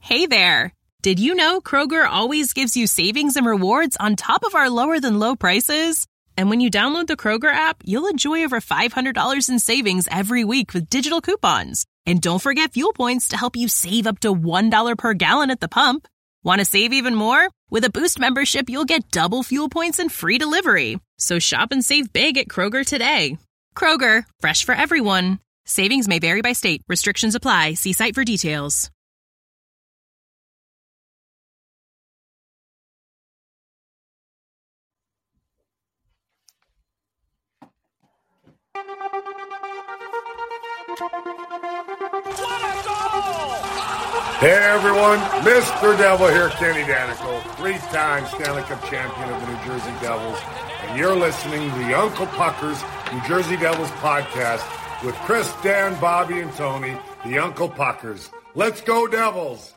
Hey there! Did you know Kroger always gives you savings and rewards on top of our lower-than-low prices? And when you download the Kroger app, you'll enjoy over $500 in savings every week with digital coupons. And don't forget fuel points to help you save up to $1 per gallon at the pump. Want to save even more? With a Boost membership, you'll get double fuel points and free delivery. So shop and save big at Kroger today. Kroger, fresh for everyone. Savings may vary by state. Restrictions apply. See site for details. Hey everyone, Mr. Devil here, Kenny Danico, 3-time Stanley Cup champion of the New Jersey Devils, and you're listening to the Uncle Puckers New Jersey Devils podcast with Chris, Dan, Bobby, and Tony, the Uncle Puckers. Let's go Devils!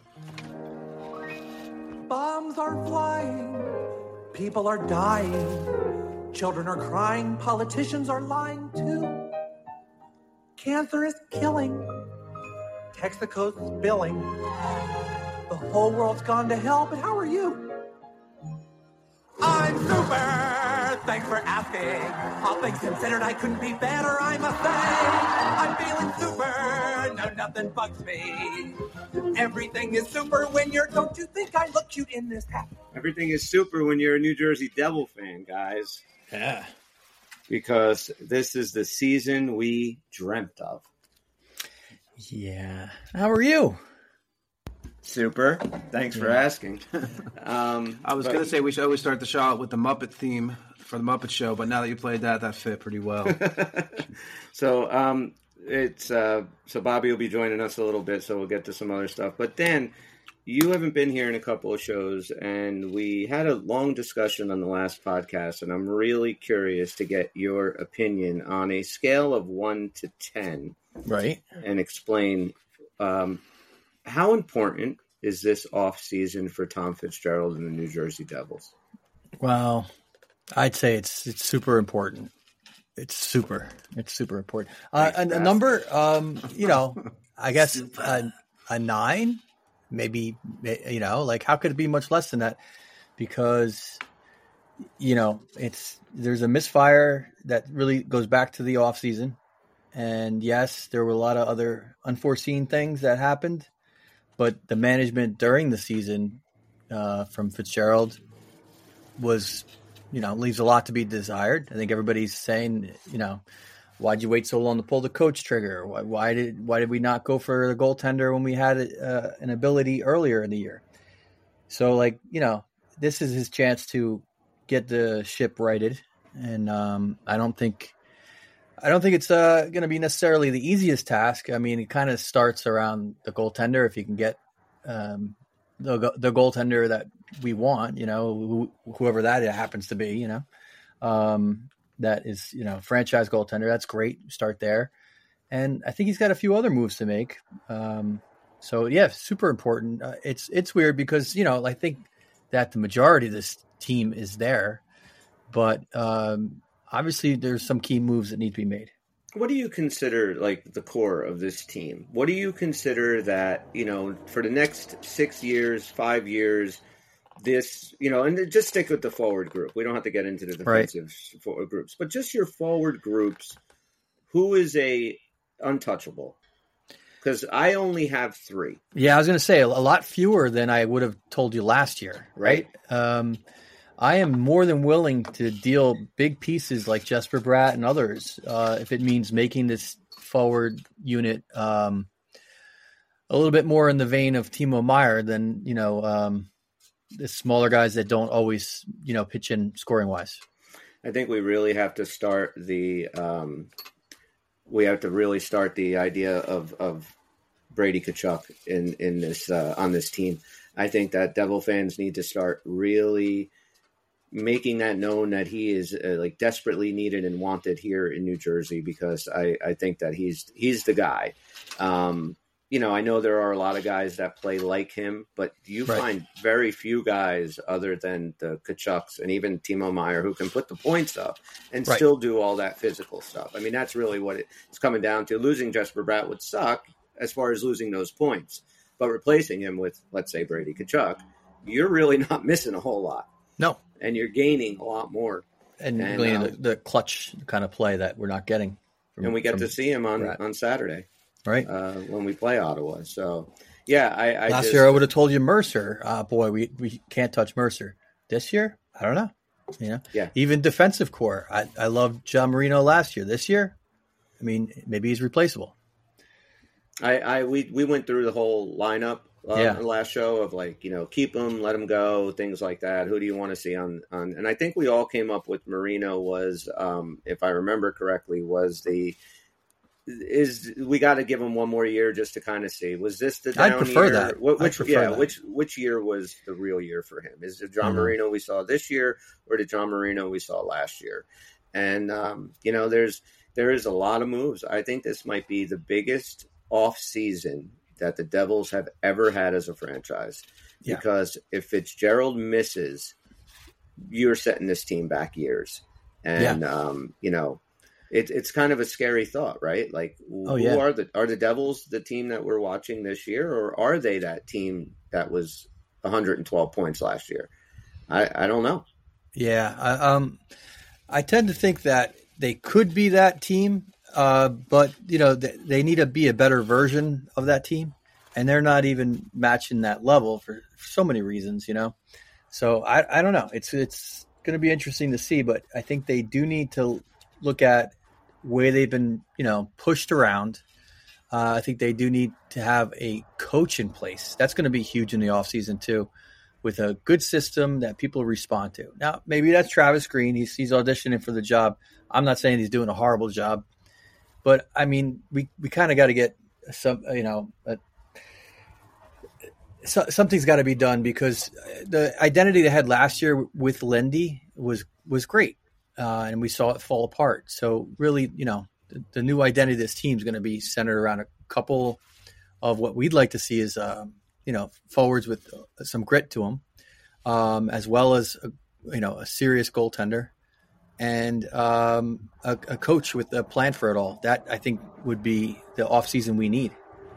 Bombs are flying, people are dying, children are crying, politicians are lying too. Cancer is killing. Texaco's spilling. The whole world's gone to hell, but how are you? I'm super! Thanks for asking. All things considered, I couldn't be better, I must say. I'm feeling super. No, nothing bugs me. Everything is super when you're... Don't you think I look cute in this hat? Everything is super when you're a New Jersey Devil fan, guys. Yeah. Because this is the season we dreamt of. Yeah. How are you? Super. Thanks for asking. I was going to say we should always start the show out with the Muppet theme for the Muppet Show, but now that you played that fit pretty well. So so Bobby will be joining us a little bit, so we'll get to some other stuff. But Dan, you haven't been here in a couple of shows, and we had a long discussion on the last podcast, and I'm really curious to get your opinion on a scale of 1 to 10. Right. And explain how important is this off season for Tom Fitzgerald and the New Jersey Devils? Well, I'd say it's super important. It's super important. A number, I guess a 9, maybe, like how could it be much less than that? Because, there's a misfire that really goes back to the off season. And yes, there were a lot of other unforeseen things that happened, but the management during the season from Fitzgerald was, leaves a lot to be desired. I think everybody's saying, why'd you wait so long to pull the coach trigger? Why did we not go for the goaltender when we had an ability earlier in the year? So this is his chance to get the ship righted. And I don't think it's going to be necessarily the easiest task. I mean, it kind of starts around the goaltender. If you can get the goaltender that we want, whoever that happens to be, that is, franchise goaltender. That's great. Start there. And I think he's got a few other moves to make. So yeah, super important. It's weird because, I think that the majority of this team is there, but obviously, there's some key moves that need to be made. What do you consider the core of this team? What do you consider that, for the next 6 years, 5 years, this, and just stick with the forward group. We don't have to get into the defensive forward groups, but just your forward groups, who is a untouchable? Because I only have 3. Yeah, I was going to say a lot fewer than I would have told you last year, right? I am more than willing to deal big pieces like Jesper Bratt and others if it means making this forward unit a little bit more in the vein of Timo Meier than, the smaller guys that don't always, pitch in scoring-wise. I think we really have to start the idea of Brady Tkachuk in this on this team. I think that Devil fans need to start really making that known that he is desperately needed and wanted here in New Jersey, because I think that he's the guy. I know there are a lot of guys that play like him, but you find very few guys other than the Tkachuks and even Timo Meier who can put the points up and still do all that physical stuff. I mean, that's really what it's coming down to. Losing Jesper Bratt would suck as far as losing those points. But replacing him with, let's say, Brady Tkachuk, you're really not missing a whole lot. No. And you're gaining a lot more. And the clutch kind of play that we're not getting. And we get to see him on Saturday. Right. When we play Ottawa. So, yeah. Last year I would have told you Mercer. Boy, we can't touch Mercer. This year, I don't know. Yeah. Even defensive core. I loved John Marino last year. This year, I mean, maybe he's replaceable. We went through the whole lineup the last show of keep him, let him go, things like that. Who do you want to see on? And I think we all came up with Marino was, if I remember correctly, we got to give him one more year just to kind of see. Was this the down I'd prefer year? that. Which year was the real year for him? Is it John Marino we saw this year, or the John Marino we saw last year? And there is a lot of moves. I think this might be the biggest off season that the Devils have ever had as a franchise. Yeah. Because if Fitzgerald misses, you're setting this team back years. And it's kind of a scary thought, right? Like, are the Devils the team that we're watching this year, or are they that team that was 112 points last year? I don't know. Yeah, I tend to think that they could be that team, but they need to be a better version of that team, and they're not even matching that level for so many reasons. So I don't know. It's going to be interesting to see, but I think they do need to look at where they've been, pushed around. I think they do need to have a coach in place. That's going to be huge in the offseason too, with a good system that people respond to. Now, maybe that's Travis Green. He's auditioning for the job. I'm not saying he's doing a horrible job, but I mean, we kind of got to get some, something's got to be done, because the identity they had last year with Lindy was great. And we saw it fall apart. So really, the new identity of this team is going to be centered around a couple of what we'd like to see is, forwards with some grit to them, as well as, a serious goaltender and a coach with a plan for it all. That, I think, would be the offseason we need,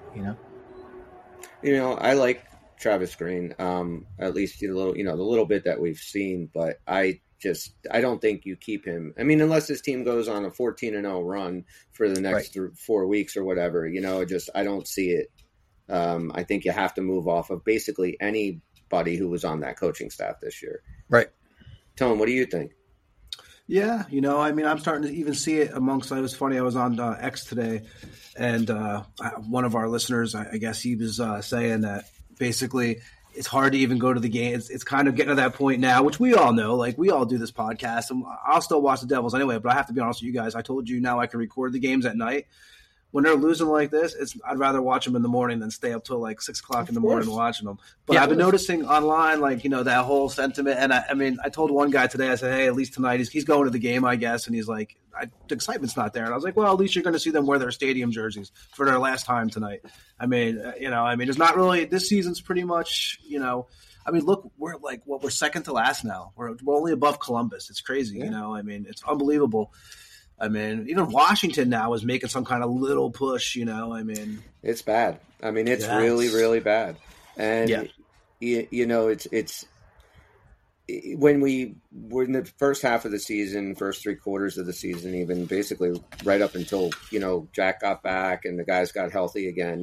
I like Travis Green, at least the little bit that we've seen, but I don't think you keep him. I mean, unless this team goes on a 14-0 run for the next 4 weeks or whatever, I don't see it. I think you have to move off of basically anybody who was on that coaching staff this year. Right. Tone, what do you think? Yeah, I'm starting to even see it amongst. It was funny. I was on X today, and one of our listeners, I guess he was saying that basically it's hard to even go to the game. It's kind of getting to that point now, which we all know. Like, we all do this podcast, and I'll still watch the Devils anyway. But I have to be honest with you guys. I told you now I can record the games at night. When they're losing like this, I'd rather watch them in the morning than stay up till like 6 o'clock in the morning watching them. But I've been noticing online, that whole sentiment. And I told one guy today, I said, hey, at least tonight he's going to the game, I guess. And he's like, the excitement's not there. And I was like, well, at least you're going to see them wear their stadium jerseys for their last time tonight. It's not really, this season's pretty much, look, we're second to last now. We're only above Columbus. It's crazy, it's unbelievable. Even Washington now is making some kind of little push, It's bad. It's really, really bad. And, it's when we were in the first half of the season, first 3 quarters of the season, even basically right up until, Jack got back and the guys got healthy again,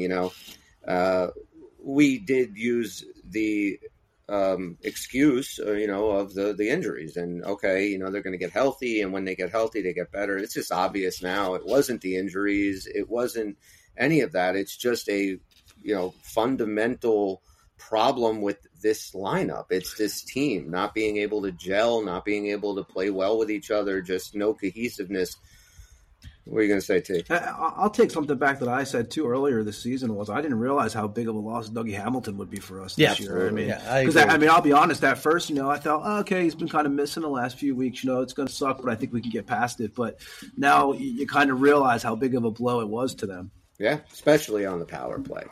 we did use the excuse, of the injuries, and okay, they're going to get healthy, and when they get healthy, they get better. It's just obvious now. It wasn't the injuries. It wasn't any of that. It's just a, fundamental problem with this lineup. It's this team not being able to gel, not being able to play well with each other, just no cohesiveness. What are you going to say, T? I'll take something back that I said, too, earlier this season was I didn't realize how big of a loss Dougie Hamilton would be for us this year. I'll be honest, at first, I thought, okay, he's been kind of missing the last few weeks. It's going to suck, but I think we can get past it. But now you kind of realize how big of a blow it was to them. Yeah, especially on the power play.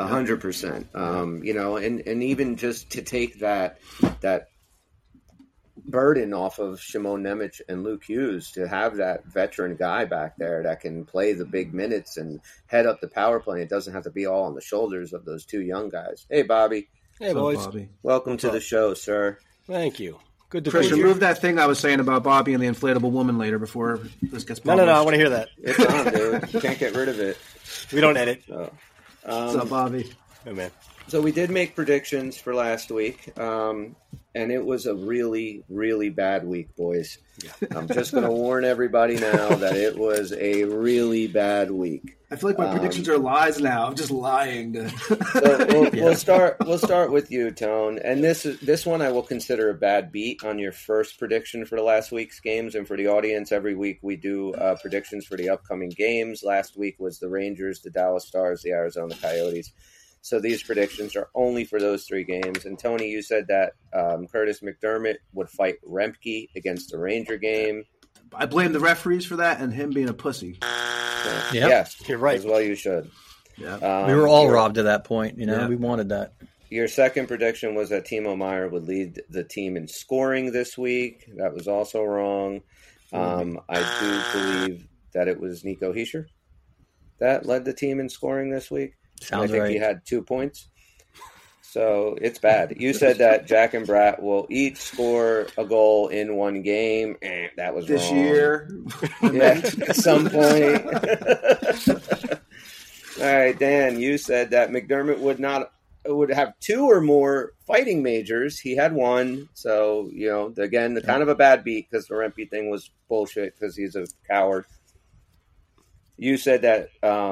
100%. And even just to take that burden off of Shimon Nemec and Luke Hughes to have that veteran guy back there that can play the big minutes and head up the power play. It doesn't have to be all on the shoulders of those two young guys. Hey, Bobby. Hey, boys. Bobby? Welcome to the show, sir. Thank you. Good to Chris, be here. remove that thing I was saying about Bobby and the inflatable woman later before this gets published. No, I want to hear that. It's on, dude. You can't get rid of it. We don't edit. So, What's up, Bobby? Oh, man. So we did make predictions for last week, and it was a really, really bad week, boys. Yeah. I'm just going to warn everybody now that it was a really bad week. I feel like my predictions are lies now. I'm just lying. So we'll start with you, Tone. And this one I will consider a bad beat on your first prediction for the last week's games. And for the audience, every week we do predictions for the upcoming games. Last week was the Rangers, the Dallas Stars, the Arizona Coyotes. So these predictions are only for those three games. And Tony, you said that Curtis McDermott would fight Remke against the Ranger game. I blame the referees for that and him being a pussy. Yep. Yes, You're right. as well you should. Yeah. We were all robbed at that point. Yeah. We wanted that. Your second prediction was that Timo Meier would lead the team in scoring this week. That was also wrong. I do believe that it was Nico Hischier that led the team in scoring this week. Sounds I think right. he had 2 points. So it's bad. You said that Jack and Brat will each score a goal in one game. That was This wrong. year. Yeah, at some point. All right, Dan, you said that McDermott would have 2 or more fighting majors. He had 1. So, again, kind of a bad beat because the Rempe thing was bullshit because he's a coward. You said that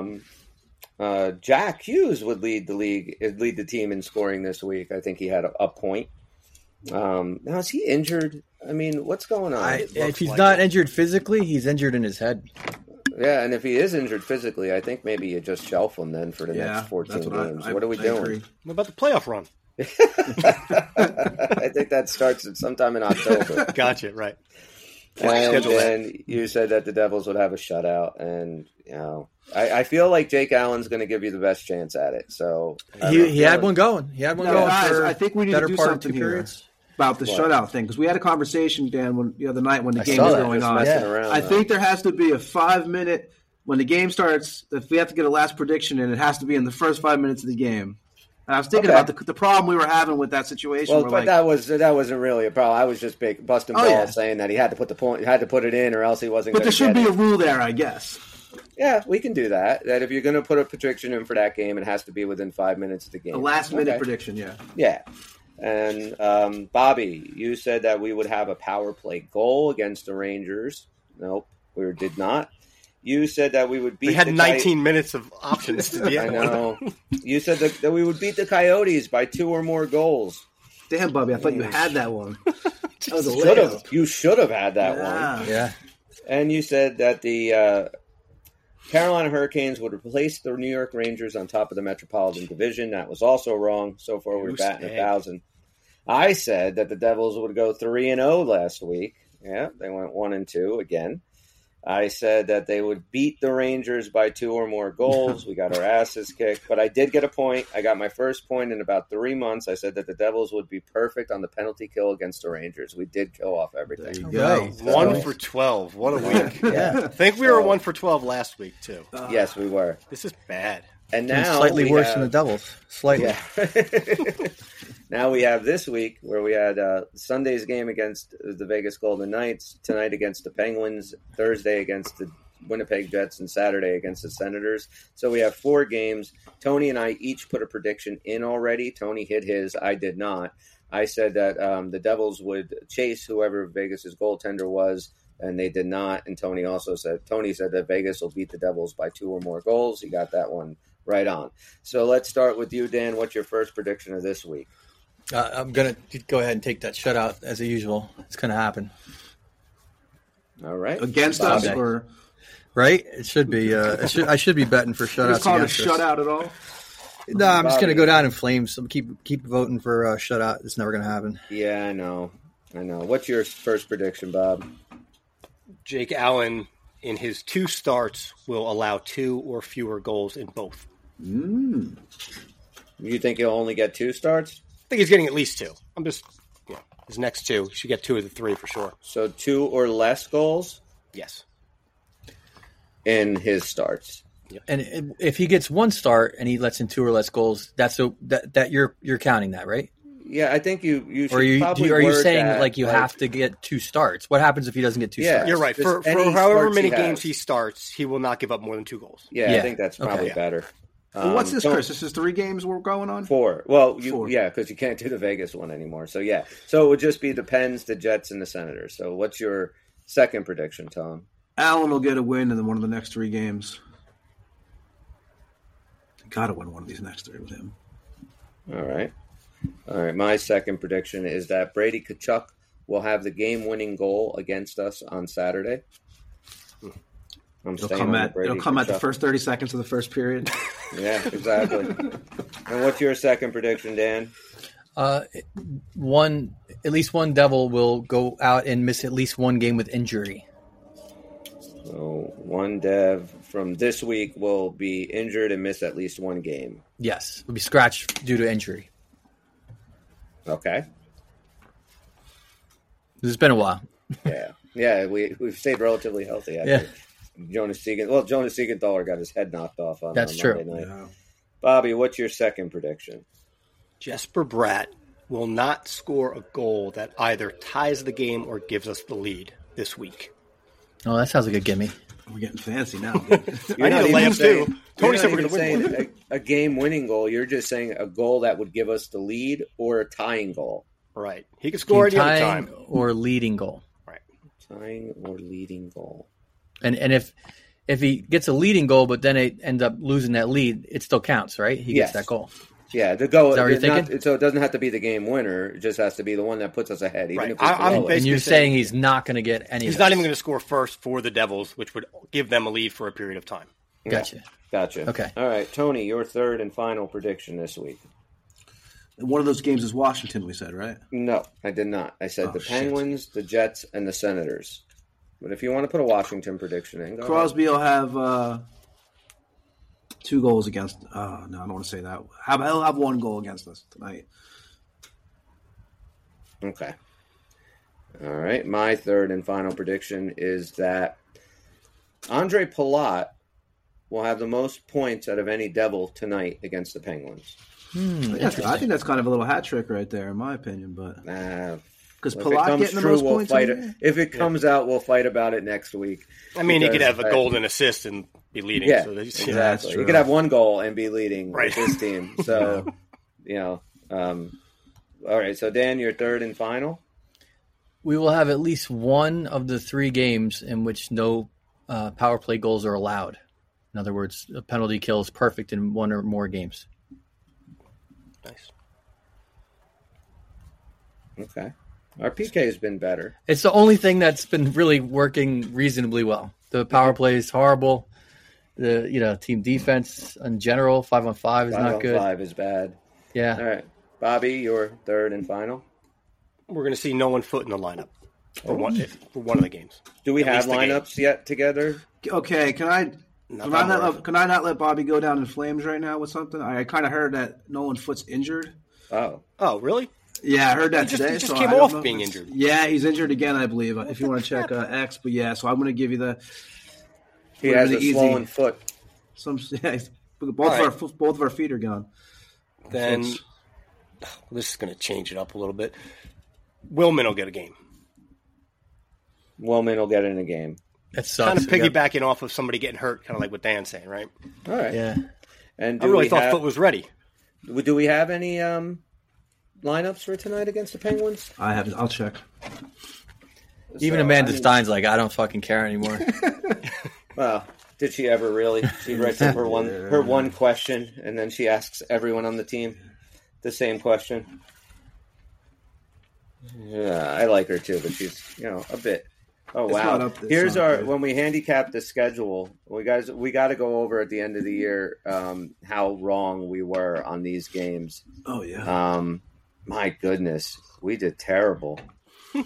Jack Hughes would lead the team in scoring this week. I think he had a point. Now, is he injured? I mean, what's going on? If he's not injured physically, he's injured in his head. Yeah, and if he is injured physically, I think maybe you just shelf him then for the next 14 games. What are we doing? Agree. What about the playoff run? I think that starts at sometime in October. Gotcha, right. And then you said that the Devils would have a shutout, and I feel like Jake Allen's going to give you the best chance at it. So He had one going. He had one going. Guys, For I think we need to do something here about the shutout thing because we had a conversation, Dan, the other night when the game was going on. I think there has to be a 5-minute when the game starts. If we have to get a last prediction, and it has to be in the first 5 minutes of the game. And I was thinking about the problem we were having with that situation. Well, but that wasn't really a problem. I was just busting balls saying that he had to put it in, or else he wasn't. But there should be a rule there, I guess. Yeah, we can do that. That if you're going to put a prediction in for that game, it has to be within 5 minutes of the game. A last-minute prediction, yeah. Yeah. And Bobby, you said that we would have a power play goal against the Rangers. Nope, we did not. You said that we would beat. We had 19 minutes of options to the end. I know. You said that we would beat the Coyotes by 2 or more goals. Damn, Bobby, I thought you had that one. That was a layup. You should have had that one. Yeah. And you said that the Carolina Hurricanes would replace the New York Rangers on top of the Metropolitan Division. That was also wrong. So far, we're batting 1,000. I said that the Devils would go 3-0 last week. Yeah, they went 1-2 again. I said that they would beat the Rangers by 2 or more goals. We got our asses kicked, but I did get a point. I got my first point in about 3 months. I said that the Devils would be perfect on the penalty kill against the Rangers. We did kill off everything. There you go. 1 for 12. What a week. Yeah. I think we were 1 for 12 last week, too. Yes, we were. This is bad. And now slightly worse than the Devils. Slightly. Yeah. Now we have this week where we had Sunday's game against the Vegas Golden Knights, tonight against the Penguins, Thursday against the Winnipeg Jets, and Saturday against the Senators. So we have 4 games. Tony and I each put a prediction in already. Tony hit his. I did not. I said that the Devils would chase whoever Vegas's goaltender was, and they did not. And Tony said that Vegas will beat the Devils by 2 or more goals. He got that one right on. So let's start with you, Dan. What's your first prediction of this week? I'm going to go ahead and take that shutout as usual. It's going to happen. All right. Against us, or right? It should be. I should be betting for shutouts. It's called a against us. shutout at all? No, I'm just going to go down in flames. So keep voting for shutout. It's never going to happen. Yeah, I know. What's your first prediction, Bob? Jake Allen, in his 2 starts, will allow 2 or fewer goals in both. You think he'll only get 2 starts? I think he's getting at least 2. I'm just His next two. He should get 2 of the 3 for sure. So 2 or less goals Yes. in his starts. And if he gets 1 start and he lets in 2 or less goals, that you're counting that, right? Yeah, I think you should Or probably are you word saying that, like you have to get 2 starts? What happens if he doesn't get 2 starts? You're right. Just For any however starts many he games has. he starts, he will not give up more than 2 goals. Yeah, Yeah. I think that's probably Okay. better. Well, what's this, don't- Chris? This is 3 games we're going on? 4. Well, 4. yeah, because you can't do the Vegas one anymore. So, yeah. So it would just be the Pens, the Jets, and the Senators. So what's your second prediction, Tom? Allen will get a win in one of the next 3 games. Got to win one of these next 3 with him. All right. My second prediction is that Brady Tkachuk will have the game-winning goal against us on Saturday. It'll come at the first 30 seconds of the first period. Yeah, exactly. And what's your second prediction, Dan? At least one Devil will go out and miss at least 1 game with injury. So one Dev from this week will be injured and miss at least 1 game. Yes, will be scratched due to injury. Okay. This has been a while. Yeah, we've stayed relatively healthy after Yeah. Jonas Siegenthaler got his head knocked off on That's Monday true. night. Yeah. Bobby, what's your second prediction? Jesper Bratt will not score a goal that either ties the game or gives us the lead this week. Oh, that sounds like a gimme. We're getting fancy now. I need a layup too. Tony said we're going to win one. saying a game-winning goal. You're just saying a goal that would give us the lead or a tying goal. Right. He can score any other Tying time. or leading goal. Right. Tying or leading goal. And if he gets a leading goal, but then they end up losing that lead, it still counts, right? He gets Yes. that goal. Yeah, the goal. Is that what you're thinking? So it doesn't have to be the game winner. It just has to be the one that puts us ahead, even Right. if it's I'm below us. basically And you're saying saying he's not going to get any. He's of not those. even going to score first for the Devils, which would give them a lead for a period of time. Gotcha. Gotcha. Okay. All right, Tony, your third and final prediction this week. One of those games is Washington, we said, right? No, I did not. I said the shit. Penguins, the Jets, and the Senators. But if you want to put a Washington prediction in, go ahead. Crosby will have 2 goals against. No, I don't want to say that. He'll have 1 goal against us tonight. Okay. All right. My third and final prediction is that Andre Palat will have the most points out of any Devil tonight against the Penguins. I think that's kind of a little hat trick right there, in my opinion. But because If it Palat comes getting the true, most we'll points, fight in it. there? If it comes out, we'll fight about it next week. I mean, he could Because have a golden assist and be leading. Yeah, So that's, exactly. that's He true. could have 1 goal and be leading Right. with his team. So, all right. So, Dan, your third and final. We will have at least 1 of the 3 games in which no power play goals are allowed. In other words, a penalty kill is perfect in 1 or more games. nice. Okay. Our PK has been better. It's the only thing that's been really working reasonably well. The power play is horrible. The team defense in general, 5-on-5 is not good. 5 is bad. Yeah. All right. Bobby, your third and final. We're going to see no one foot in the lineup for one of the games. Do we At have least the game. lineups yet together? Okay, can I not let Bobby go down in flames right now with something? I kind of heard that Nolan Foot's injured. Oh. Oh, really? Yeah, I heard that He today. just so came I don't off know if being it's- injured. Yeah, he's injured again, I believe. If you want to check X, but yeah, so I'm going to give you He has a easy. swollen foot. both of our feet are gone. Then this is going to change it up a little bit. Willman will get a game. Wellman will get in a game. That sucks. Kind of piggybacking off of somebody getting hurt, kind of like what Dan's saying, right? All right. Yeah. And I really thought Foot was ready. Do we have any lineups for tonight against the Penguins? I have. I'll check. Even Amanda Stein's like, I don't fucking care anymore. Well, did she ever really? She writes up her one question, and then she asks everyone on the team the same question. Yeah, I like her too, but she's a bit. Oh It's wow! not up- it's Here's not our good. when we handicap the schedule. We got to go over at the end of the year how wrong we were on these games. Oh yeah. My goodness, we did terrible.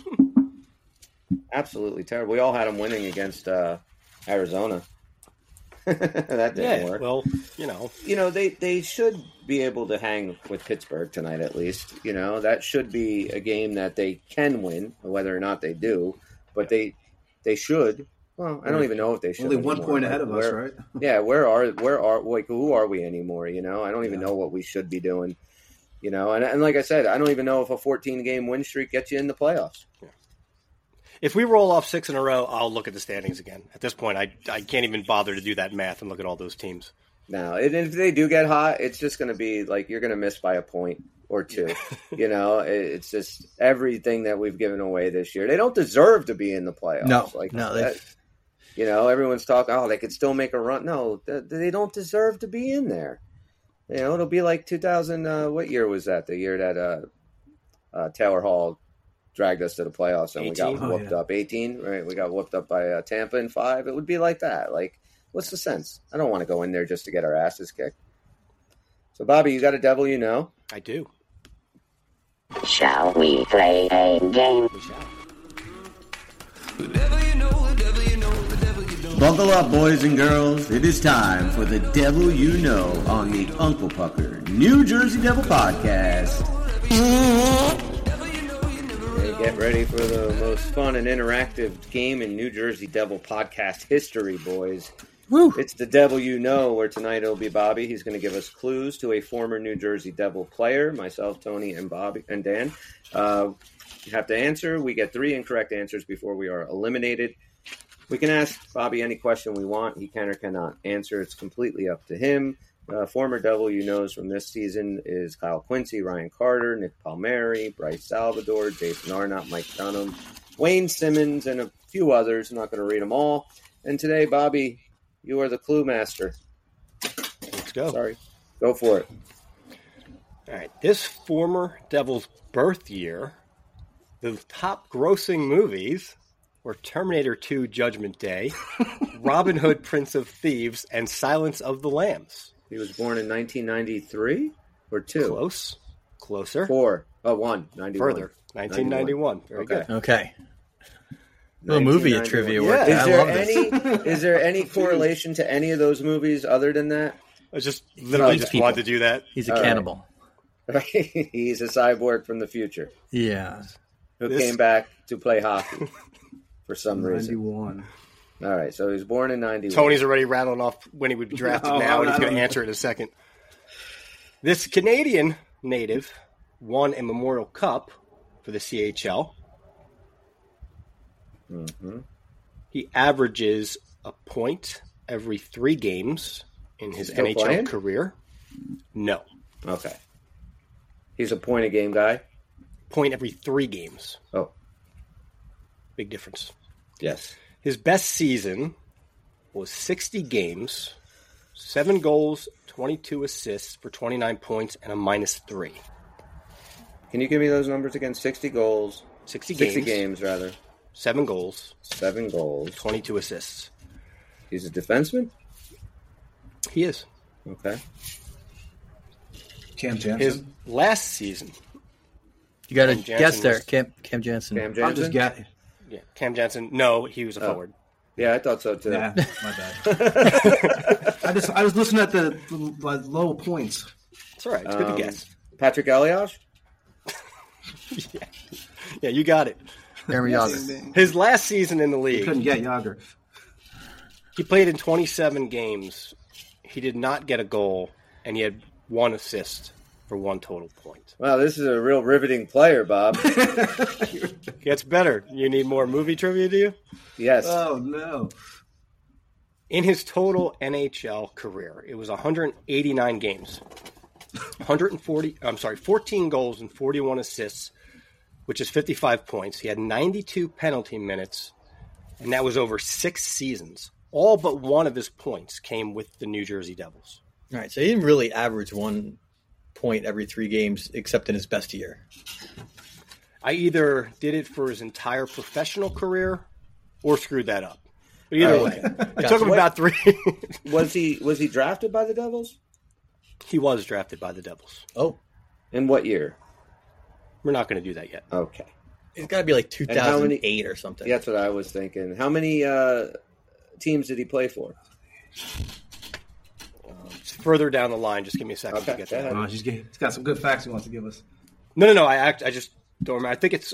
Absolutely terrible. We all had them winning against Arizona. That didn't work. Well, they should be able to hang with Pittsburgh tonight at least. That should be a game that they can win, whether or not they do. But they should. Well, I don't even know if they should. Only anymore. 1 point ahead of us, right? Yeah, who are we anymore? I don't even know what we should be doing. And like I said, I don't even know if a 14-game win streak gets you in the playoffs. Yeah. If we roll off 6 in a row, I'll look at the standings again. At this point, I can't even bother to do that math and look at all those teams. No, and if they do get hot, it's just going to be like you're going to miss by a point or two. It's just everything that we've given away this year. They don't deserve to be in the playoffs. Everyone's talking, they could still make a run. No, they don't deserve to be in there. It'll be like 2000. What year was that? The year that Taylor Hall dragged us to the playoffs and 18? We got whooped up. 18, right? We got whooped up by Tampa in 5. It would be like that. Like, what's the sense? I don't want to go in there just to get our asses kicked. So, Bobby, you got a devil you know? I do. Shall we play a game? We shall. Buckle up, boys and girls. It is time for the Devil You Know on the Uncle Pucker New Jersey Devil Podcast. Hey, get ready for the most fun and interactive game in New Jersey Devil Podcast history, boys. Woo. It's the Devil You Know, where tonight it'll be Bobby. He's going to give us clues to a former New Jersey Devil player. Myself, Tony, and Bobby and Dan. You have to answer. We get 3 incorrect answers before we are eliminated. We can ask Bobby any question we want. He can or cannot answer. It's completely up to him. Former Devil You Knows from this season is Kyle Quincy, Ryan Carter, Nick Palmieri, Bryce Salvador, Jason Arnott, Mike Dunham, Wayne Simmons, and a few others. I'm not going to read them all. And today, Bobby, you are the clue master. Let's go. Sorry. Go for it. All right. This former Devil's birth year, the top grossing movies were Terminator 2 Judgment Day, Robin Hood Prince of Thieves, and Silence of the Lambs. He was born in 1993 or 2? Closer. 4. 1. 91. Further. 1991. Very good. Okay. Little movie trivia work. Is there any correlation to any of those movies other than that? I just wanted to do that. He's a cannibal. Right. He's a cyborg from the future. Yeah. Who came back to play hockey for some reason. 91. All right, so he was born in 91. Tony's already rattling off when he would be drafted now, and he's going to answer in a second. This Canadian native won a Memorial Cup for the CHL. Mm-hmm. He averages a point every 3 games in his NHL playing? career. No. Okay. He's a point-a-game guy? Point every 3 games. Oh. Big difference. Yes. His best season was 60 games, 7 goals, 22 assists for 29 points, and a -3. Can you give me those numbers again? 60 goals. 60 games, rather. 7 goals. 7 goals. 22 assists. He's a defenseman? He is. Okay. Cam Jansen. His last season. You got to Cam guess Jansen there. was- Cam Jansen. Cam I'm Jansen? just getting. Yeah, Cam Jansen. No, he was a forward. Yeah, I thought so, too. Yeah, my bad. I was listening at the low points. It's all right. It's good to guess. Patrick Elias? Yeah, you got it. Jeremy Yager. His last season in the Couldn't league, get Yager. he played in 27 games. He did not get a goal, and he had 1 assist for 1 total point. Wow, this is a real riveting player, Bob. Gets better. You need more movie trivia, do you? Yes. Oh, no. In his total NHL career, it was 189 games. 14 goals and 41 assists, which is 55 points. He had 92 penalty minutes, and that was over 6 seasons. All but 1 of his points came with the New Jersey Devils. All right, so he didn't really average 1 point every 3 games, except in his best year. I either did it for his entire professional career or screwed that up. But either way, it took him about 3. Was he drafted by the Devils? He was drafted by the Devils. Oh, In what year? We're not going to do that yet. Okay. it's got to be like 2008 or something. That's what I was thinking. How many teams did he play for? It's further down the line. Just give me a second to get that. He's got some good facts he wants to give us. No. I just don't remember. I think it's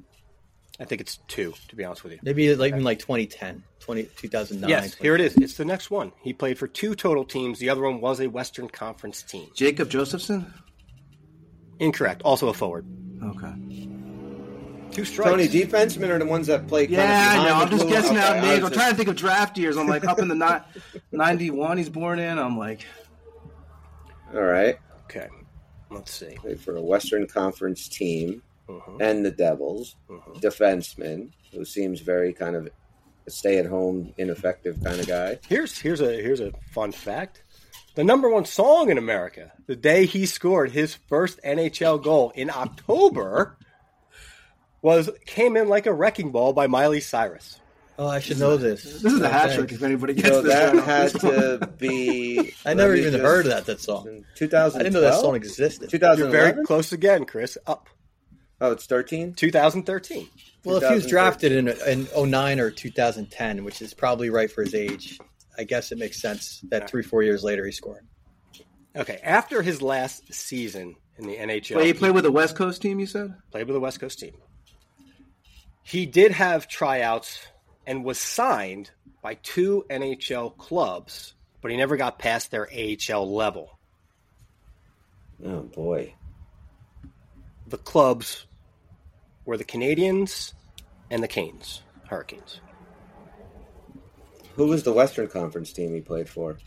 2, to be honest with you. Maybe even like 2010, 2009. Yes, here it is. It's the next one. He played for 2 total teams. The other one was a Western Conference team. Jacob Josephson? Incorrect. Also a forward. Okay. 2 strikes. Tony, defensemen are the ones that play. Yeah, I know. I'm just guessing out Okay, names. I'm trying to think of draft years. I'm like up in the 91 he's born in. I'm like, all right. Okay. Let's see. Played for a Western Conference team and the Devils. Defenseman who seems very kind of a stay-at-home, ineffective kind of guy. Here's a fun fact. The number 1 song in America, the day he scored his first NHL goal in October, came in like a wrecking ball by Miley Cyrus. Oh, I should know this. This is a hat trick if anybody gets So this. that right had to be. I never even heard of that song. 2012. I didn't know that song existed. 2011. You're very close again, Chris. Up. Oh, it's 13. 2013. Well, if he was drafted in 09 or 2010, which is probably right for his age, I guess it makes sense that 3-4 years later he scored. Okay, after his last season in the NHL, Wait, he played with the West Coast team. You said played with the West Coast team. He did have tryouts and was signed by 2 NHL clubs, but he never got past their AHL level. Oh boy. The clubs were the Canadiens and the Canes, Hurricanes. Who was the Western Conference team he played for?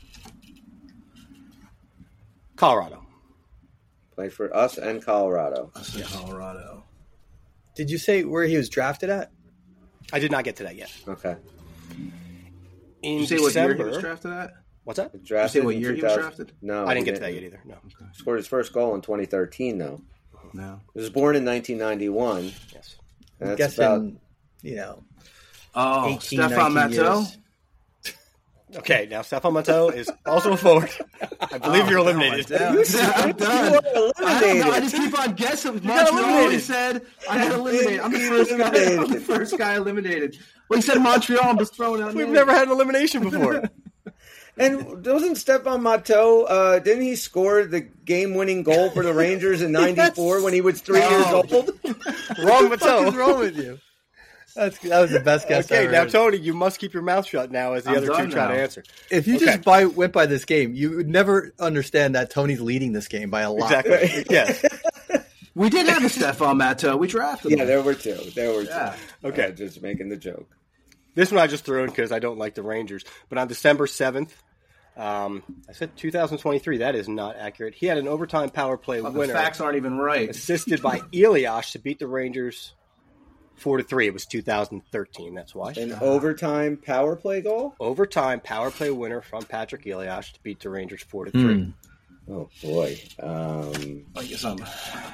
Colorado. Played for us and Colorado. Colorado. Did you say where he was drafted at? I did not get to that yet. Okay. In Did you say December, what year he was drafted at? What's that? Did you Drafted say what in year he 2000 was drafted? No, I didn't he get to that yet either. No. Scored his first goal in 2013, though. No. He was born in 1991. Yes. And I'm that's guessing, about Oh, 18, Stefan 19 Matteau? years. Okay, now Stefan Matteau is also a forward. I believe you're eliminated. I'm done. You are eliminated. I just keep on guessing. Montreal, he said. I got eliminated. I'm the first guy eliminated. Well, he said Montreal. I'm just throwing out We've names. never had an elimination before. And wasn't Stefan Matteau, didn't he score the game-winning goal for the Rangers in 94 when he was 3 years old? Wrong What Matteau. is wrong with you? That was the best guess I Okay, ever now heard. Tony, you must keep your mouth shut now as the I'm other two done try to now. answer. If you just went by this game, you would never understand that Tony's leading this game by a lot. Exactly. Yes. We did have a Stefan Matteau. We drafted him. Yeah, there were two. Yeah. Okay. Just making the joke. This one I just threw in because I don't like the Rangers. But on December 7th, I said 2023. That is not accurate. He had an overtime power play The winner facts aren't even right. assisted by Elias to beat the Rangers 4-3. It was 2013. That's why. An overtime power play goal? Overtime power play winner from Patrick Elias to beat the Rangers 4-3. Oh, boy. I guess I'm...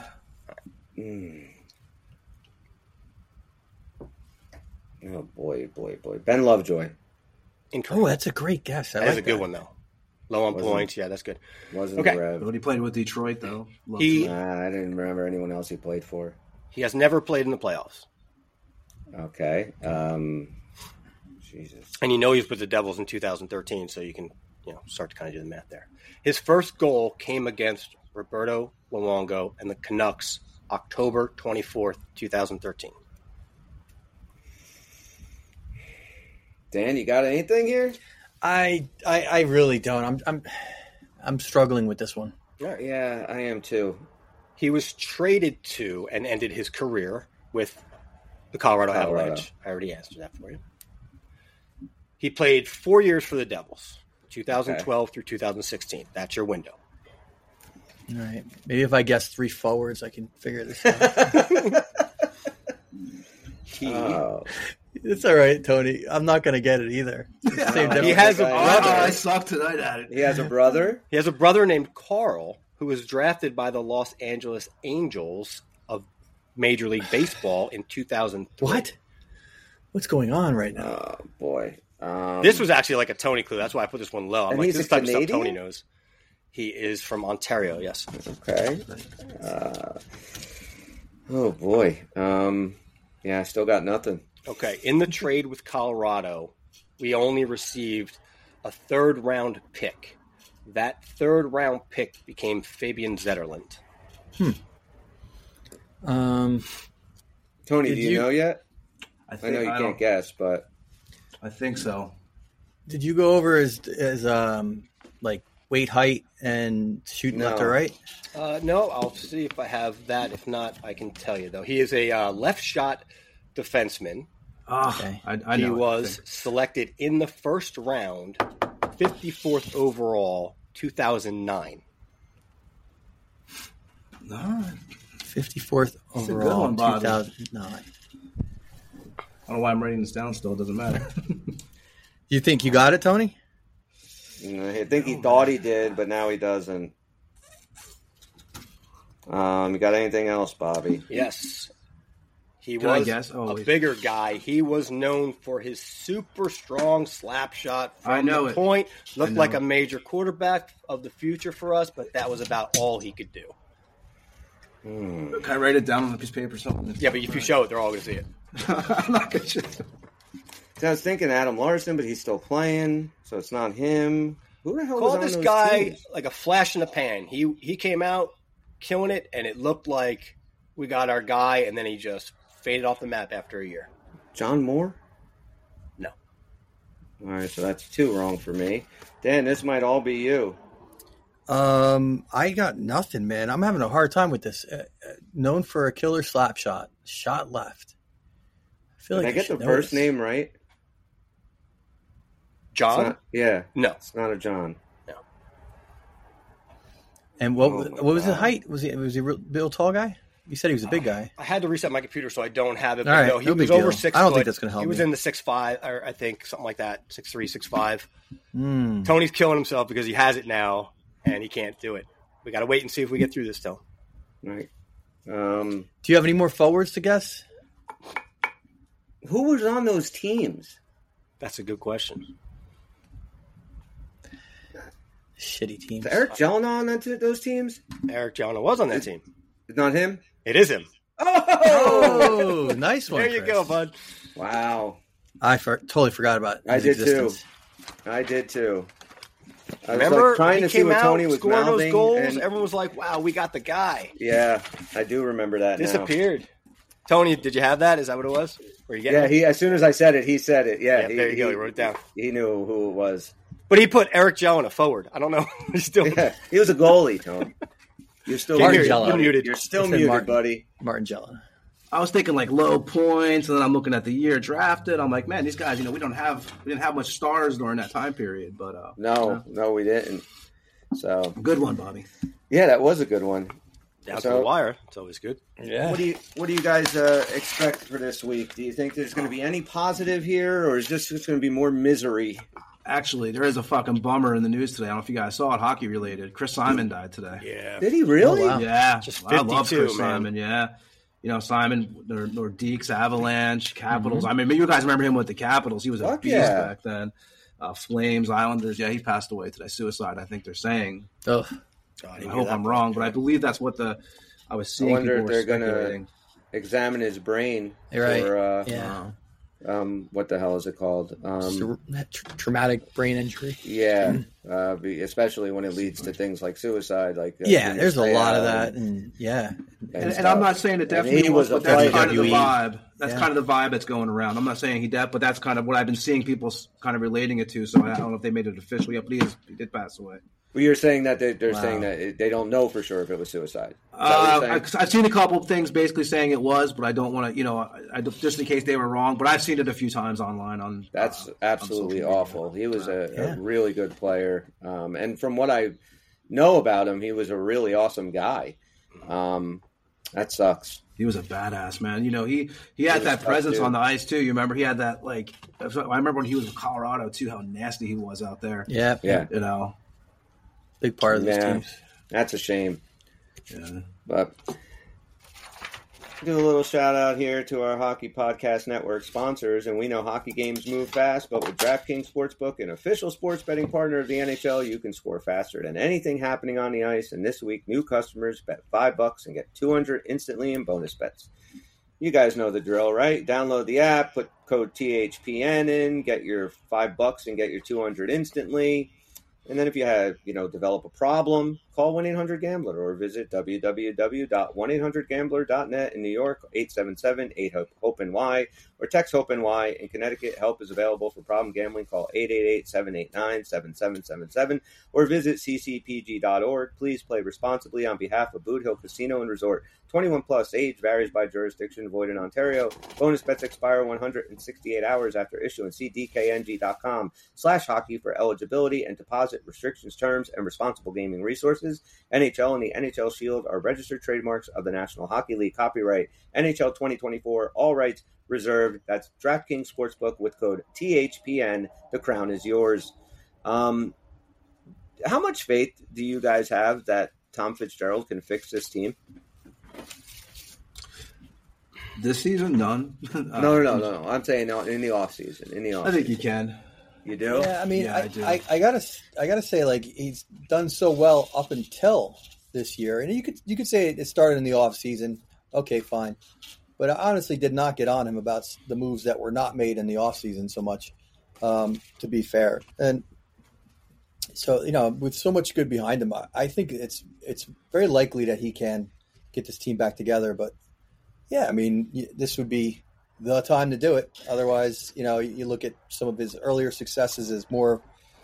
Oh, boy. Ben Lovejoy. Incorrect. Oh, that's a great guess. I That is like a good that. one, though. Low on Wasn't- points. Yeah, that's good. Wasn't Okay. the Rev. But he played with Detroit, though. He I didn't remember anyone else he played for. has never played in the playoffs. Okay. Jesus. And you know he was with the Devils in 2013, so you can start to kind of do the math there. His first goal came against Roberto Luongo and the Canucks October 24th, 2013. Dan, you got anything here? I really don't. I'm struggling with this one. Yeah, I am too. He was traded to and ended his career with the Colorado Avalanche. I already answered that for you. He played 4 years for the Devils, 2012 through 2016. That's your window. All right. Maybe if I guess 3 forwards, I can figure this out. It's all right, Tony. I'm not going to get it either. He has a brother. I suck tonight at it. He has a brother? He has a brother named Carl who was drafted by the Los Angeles Angels of Major League Baseball in 2003. What? What's going on right now? Oh, boy. This was actually like a Tony clue. That's why I put this one low. I'm And like, he's this a type of stuff Canadian? Tony knows. He is from Ontario, yes. Okay. Oh, boy. Yeah, I still got nothing. Okay, in the trade with Colorado, we only received a third-round pick. That third-round pick became Fabian Zetterlund. Tony, do you know yet? I know you can't guess, but I think so. Did you go over his like weight, height, and shooting left or right? No, I'll see if I have that. If not, I can tell you, though. He is a left shot defenseman. Okay. I know. He was selected in the first round, 54th overall, 2009. 54th overall, one, Bobby. 2009. I don't know why I'm writing this down still. It doesn't matter. You think you got it, Tony? I think he thought he did, but now he doesn't. You got anything else, Bobby? Yes. He Can I was guess? a bigger guy. He was known for his super strong slap shot from the point. Looked like a major quarterback of the future for us, but that was about all he could do. Can I write it down on a piece of paper or something? Yeah, but if you show it, they're all going to see it. I'm not going to show it. I was thinking Adam Larson, but he's still playing, so it's not him. Who the hell was Call on this those guy teams? like a flash in the pan. He came out killing it, and it looked like we got our guy, and then he just faded off the map after a year. John Moore? No. All right, so that's 2 wrong for me. Dan, this might all be you. I got nothing, man. I'm having a hard time with this. Known for a killer slap shot left. I feel Did like I get the first name right? John? Yeah. No. It's not a John. No. And what was his height? Was he a real tall guy? You said he was a big guy. I had to reset my computer, so I don't have it. But All right, no, he no was big over deal. 6 I don't foot. think that's going to help He was me. in the 6'5", or I think something like that, 6'3", 6'5". Tony's killing himself because he has it now, and he can't do it. We got to wait and see if we get through this, though. Right. Do you have any more forwards to guess? Who was on those teams? That's a good question. Shitty teams. Is Eric Jelena on those teams? Eric Jelena was on that team. It's not him? It is him. Oh, nice one. There you Chris. go, bud. Wow. I totally forgot about I his did existence. too. I did too. I was Remember, trying he to see came what out Tony was scoring those mouthing. goals. And, Everyone was like, "Wow, we got the guy." yeah, I do remember that. Disappeared. Now. Tony, did you have that? Is that what it was? Were you getting it? He. As soon as I said it, he said it. Yeah, there you go. He wrote it down. He knew who it was. But he put Eric Jelena forward. I don't know. He's still. Yeah, he was a goalie, Tony. You're still Martin muted. Jelena. You're muted. You're still He said muted, Martin. buddy. Martin Jelena. I was thinking like low points, and then I'm looking at the year drafted. I'm like, man, these guys, we didn't have much stars during that time period. But No, we didn't. So good one, Bobby. yeah, that was a good one. Down to the wire. It's always good. Yeah. What do you guys expect for this week? Do you think there's going to be any positive here, or is this just going to be more misery? Actually, there is a fucking bummer in the news today. I don't know if you guys saw it, hockey related. Chris Simon died today. Yeah. Did he really? Oh, wow. Yeah, Just I love 52, Chris man. Simon. Yeah, Simon, Nordiques, Avalanche, Capitals. I mean, you guys remember him with the Capitals? He was a Fuck beast yeah. back then. Flames, Islanders. Yeah, he passed away today. Suicide, I think they're saying. Oh, God, I hope I'm wrong, but I believe that's what I was seeing. I wonder people if they're were going to speculating. examine his brain you're right. for yeah. what the hell is it called? Traumatic brain injury. Yeah, especially when it leads to things like suicide. Like Yeah, when there's a they lot stay of out that, and yeah. And I'm not saying it definitely he was, was but a that's player. kind of the WWE. vibe. That's Yeah. kind of the vibe that's going around. I'm not saying he dead, but that's kind of what I've been seeing people kind of relating it to. So I don't know if they made it official yet, but he did pass away. Well, you're saying that they're Wow. saying that they don't know for sure if it was suicide. Is that what you're saying? I've seen a couple of things basically saying it was, but I don't want to, I just in case they were wrong. But I've seen it a few times online. That's on absolutely social media. awful. He was a Yeah. really good player, and from what I know about him, he was a really awesome guy. That sucks. He was a badass, man. He had that tough, presence too. on the ice too. You remember he had that I remember when he was in Colorado too, how nasty he was out there. Yeah. Yeah, Big part of these Yeah. teams. that's a shame. Yeah. But do a little shout out here to our Hockey Podcast Network sponsors. And we know hockey games move fast, but with DraftKings Sportsbook, an official sports betting partner of the NHL, you can score faster than anything happening on the ice. And this week, new customers bet $5 and get $200 instantly in bonus bets. You guys know the drill, right? Download the app, put code THPN in, get your $5 and get your 200 instantly. And then if you have, develop a problem, call 1-800-GAMBLER or visit www.1800gambler.net in New York, 877-8-HOPE-NY, or text HOPE-NY. In Connecticut, help is available for problem gambling. Call 888-789-7777 or visit ccpg.org. Please play responsibly on behalf of Boot Hill Casino and Resort. 21 plus, age varies by jurisdiction, void in Ontario. Bonus bets expire 168 hours after issuance. See dkng.com/hockey for eligibility and deposit restrictions, terms, and responsible gaming resources. NHL and the NHL Shield are registered trademarks of the National Hockey League. Copyright NHL 2024, all rights reserved. That's DraftKings Sportsbook with code THPN. The crown is yours. How much faith do you guys have that Tom Fitzgerald can fix this team? This season, none. No. I'm saying in the off season. I think you can. You do? Yeah, I mean, Yeah, I do. I gotta say, like, he's done so well up until this year, and you could say it started in the off season. Okay, fine, but I honestly did not get on him about the moves that were not made in the off season so much. To be fair, and so with so much good behind him, I think it's very likely that he can get this team back together, but. Yeah, I mean, this would be the time to do it. Otherwise, you look at some of his earlier successes as more,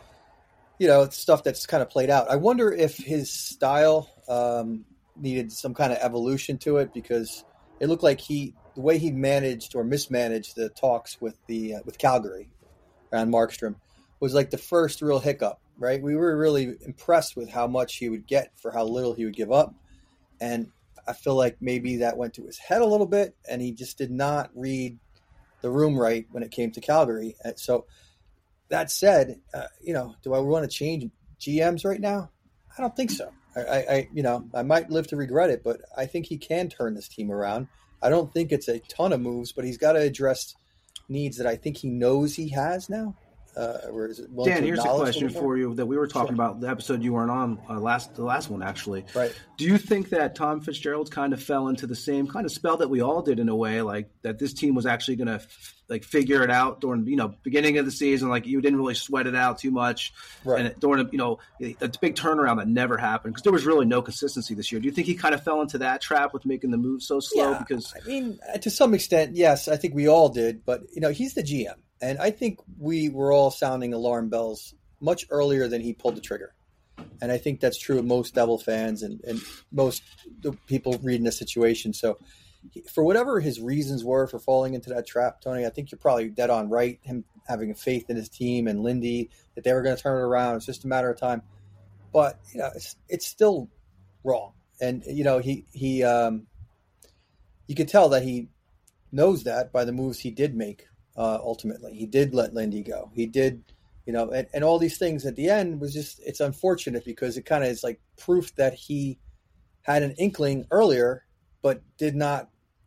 stuff that's kind of played out. I wonder if his style needed some kind of evolution to it, because it looked like the way he managed or mismanaged the talks with Calgary around Markstrom was like the first real hiccup, right? We were really impressed with how much he would get for how little he would give up. And I feel like maybe that went to his head a little bit, and he just did not read the room right when it came to Calgary. And so that said, do I want to change GMs right now? I don't think so. I might live to regret it, but I think he can turn this team around. I don't think it's a ton of moves, but he's got to address needs that I think he knows he has now. Dan, here's a question for you that we were talking about the episode you weren't on the last one actually. Right. Do you think that Tom Fitzgerald kind of fell into the same kind of spell that we all did in a way, like that this team was actually going to figure it out during beginning of the season, like you didn't really sweat it out too much, right? And during a big turnaround that never happened because there was really no consistency this year. Do you think he kind of fell into that trap with making the move so slow? Yeah, because I mean, to some extent, yes, I think we all did, but he's the GM. And I think we were all sounding alarm bells much earlier than he pulled the trigger. And I think that's true of most Devil fans and most the people reading the situation. So for whatever his reasons were for falling into that trap, Tony, I think you're probably dead on right. Him having faith in his team and Lindy, that they were going to turn it around. It's just a matter of time. But, it's still wrong. And, he you could tell that he knows that by the moves he did make. Ultimately, he did let Lindy go. He did, and all these things at the end was just, it's unfortunate because it kind of is like proof that he had an inkling earlier, but did not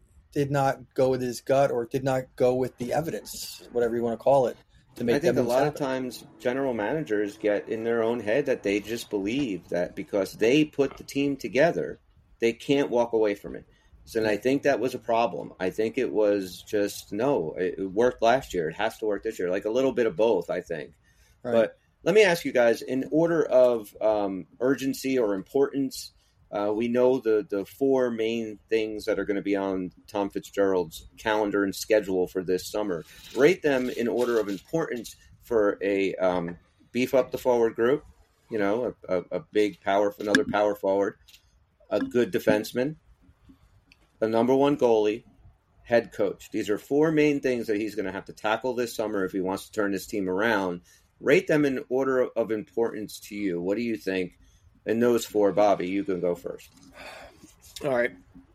go with his gut or did not go with the evidence, whatever you want to call it, to make. I think a lot of times general managers get in their own head that they just believe that because they put the team together, they can't walk away from it. And I think that was a problem. I think it was just, it worked last year. It has to work this year. Like a little bit of both, I think. Right. But let me ask you guys, in order of urgency or importance, we know the four main things that are going to be on Tom Fitzgerald's calendar and schedule for this summer. Rate them in order of importance for a beef up the forward group, a big another power forward, a good defenseman, the number one goalie, head coach. These are four main things that he's going to have to tackle this summer if he wants to turn this team around. Rate them in order of importance to you. What do you think? And those four, Bobby, you can go first. All right.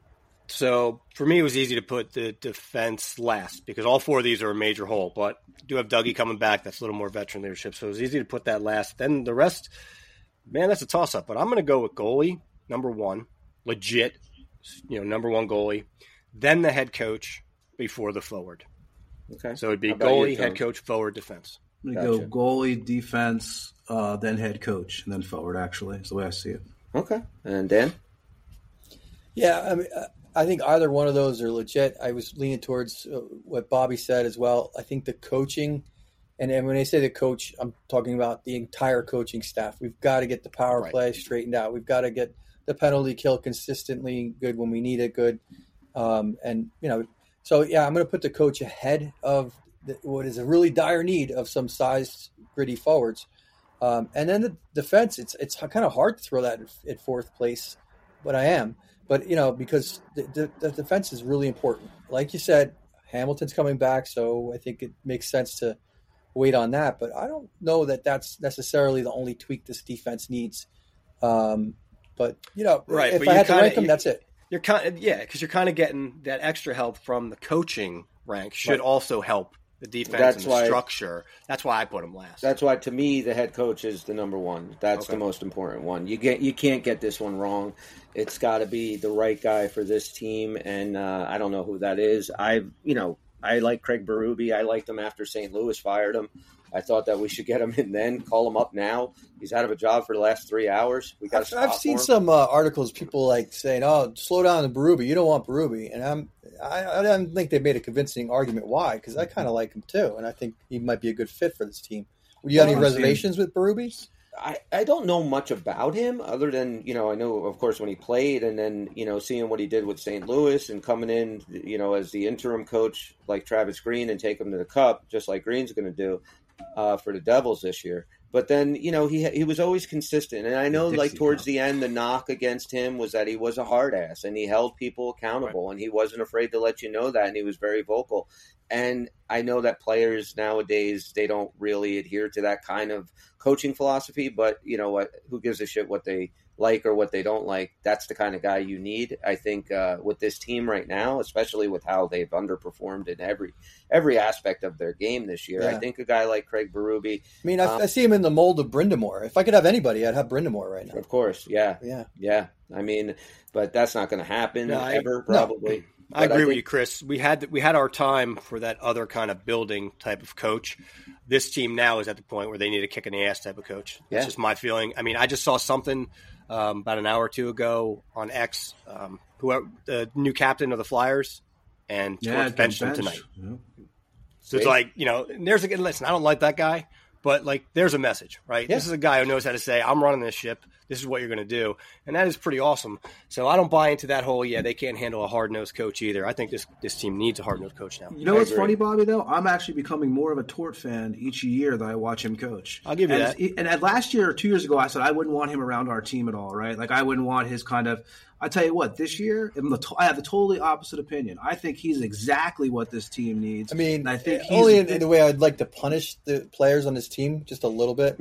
So for me, it was easy to put the defense last because all four of these are a major hole. But I do have Dougie coming back. That's a little more veteran leadership. So it was easy to put that last. Then the rest, man, that's a toss-up. But I'm going to go with goalie, number one, legit. Number one goalie, then the head coach before the forward. Okay. So it'd be goalie, head coach, forward, defense. I'm going to go goalie, defense, then head coach, and then forward, actually. That's the way I see it. Okay. And Dan? Yeah, I mean, I think either one of those are legit. I was leaning towards what Bobby said as well. I think the coaching, and when I say the coach, I'm talking about the entire coaching staff. We've got to get the power play straightened out. We've got to get the penalty kill consistently good when we need it good. So I'm going to put the coach ahead of what is a really dire need of some sized, gritty forwards. And then the defense, it's kind of hard to throw that at fourth place, but I am. But, because the defense is really important. Like you said, Hamilton's coming back, so I think it makes sense to wait on that. But I don't know that that's necessarily the only tweak this defense needs. If I had to rank them, that's it. You're because you're kind of getting that extra help from the coaching rank should also help the defense and the structure. That's why I put him last. That's why, to me, the head coach is the number one. That's the most important one. You can't get this one wrong. It's got to be the right guy for this team, and I don't know who that is. I like Craig Berube. I liked him after St. Louis fired him. I thought that we should get him in then, call him up now. He's out of a job for the last 3 hours. We got. I've seen some articles, people like saying, "Oh, slow down on Berube. You don't want Berube," and I don't think they made a convincing argument why, because I kind of like him too, and I think he might be a good fit for this team. Would you have any reservations with Berube? I don't know much about him other than, I know, of course, when he played and then, seeing what he did with St. Louis and coming in, as the interim coach like Travis Green and take him to the Cup, just like Green's going to do for the Devils this year. But then, he was always consistent. And I know, like, towards the end, the knock against him was that he was a hard ass and he held people accountable and he wasn't afraid to let you know that. And he was very vocal. And I know that players nowadays, they don't really adhere to that kind of coaching philosophy. But you know what? Who gives a shit what they like or what they don't like? That's the kind of guy you need. I think with this team right now, especially with how they've underperformed in every aspect of their game this year, I think a guy like Craig Berube. I mean, I see him in the mold of Brind'Amour. If I could have anybody, I'd have Brind'Amour right now. Of course, yeah. I mean, but that's not going to happen ever, probably. No. I agree with you, Chris. We had our time for that other kind of building type of coach. This team now is at the point where they need a kick in the ass type of coach. That's just my feeling. I mean, I just saw something about an hour or two ago on X, the new captain of the Flyers, and Torts benched him tonight. Yeah. So it's like, there's listen, I don't like that guy, but like there's a message, right? Yeah. This is a guy who knows how to say, I'm running this ship. This is what you're going to do. And that is pretty awesome. So I don't buy into that whole, they can't handle a hard-nosed coach either. I think this team needs a hard-nosed coach now. You know what's funny, Bobby, though? I'm actually becoming more of a Tort fan each year that I watch him coach. I'll give you that. And last year or 2 years ago, I said I wouldn't want him around our team at all, right? Like I wouldn't want his kind of – I tell you what, this year, I have the totally opposite opinion. I think he's exactly what this team needs. I mean, and I think only in the way I'd like to punish the players on this team just a little bit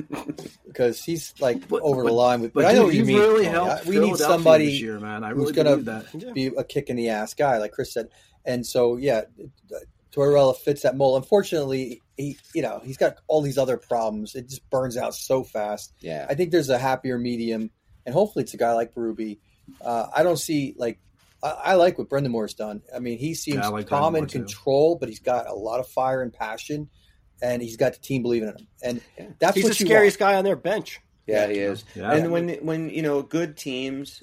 because he's like over the line. But I know what you mean. Really helped we need somebody this year, man. I really who's going to be a kick in the ass guy, like Chris said. And so, Tortorella fits that mold. Unfortunately, he's got all these other problems. It just burns out so fast. Yeah, I think there's a happier medium, and hopefully it's a guy like Berube. I don't see I like what Brind'Amour's done. I mean, he seems calm and control, but he's got a lot of fire and passion, and he's got the team believing in him. And that's he's the scariest guy on their bench. Yeah, he is. Yeah. And when good teams,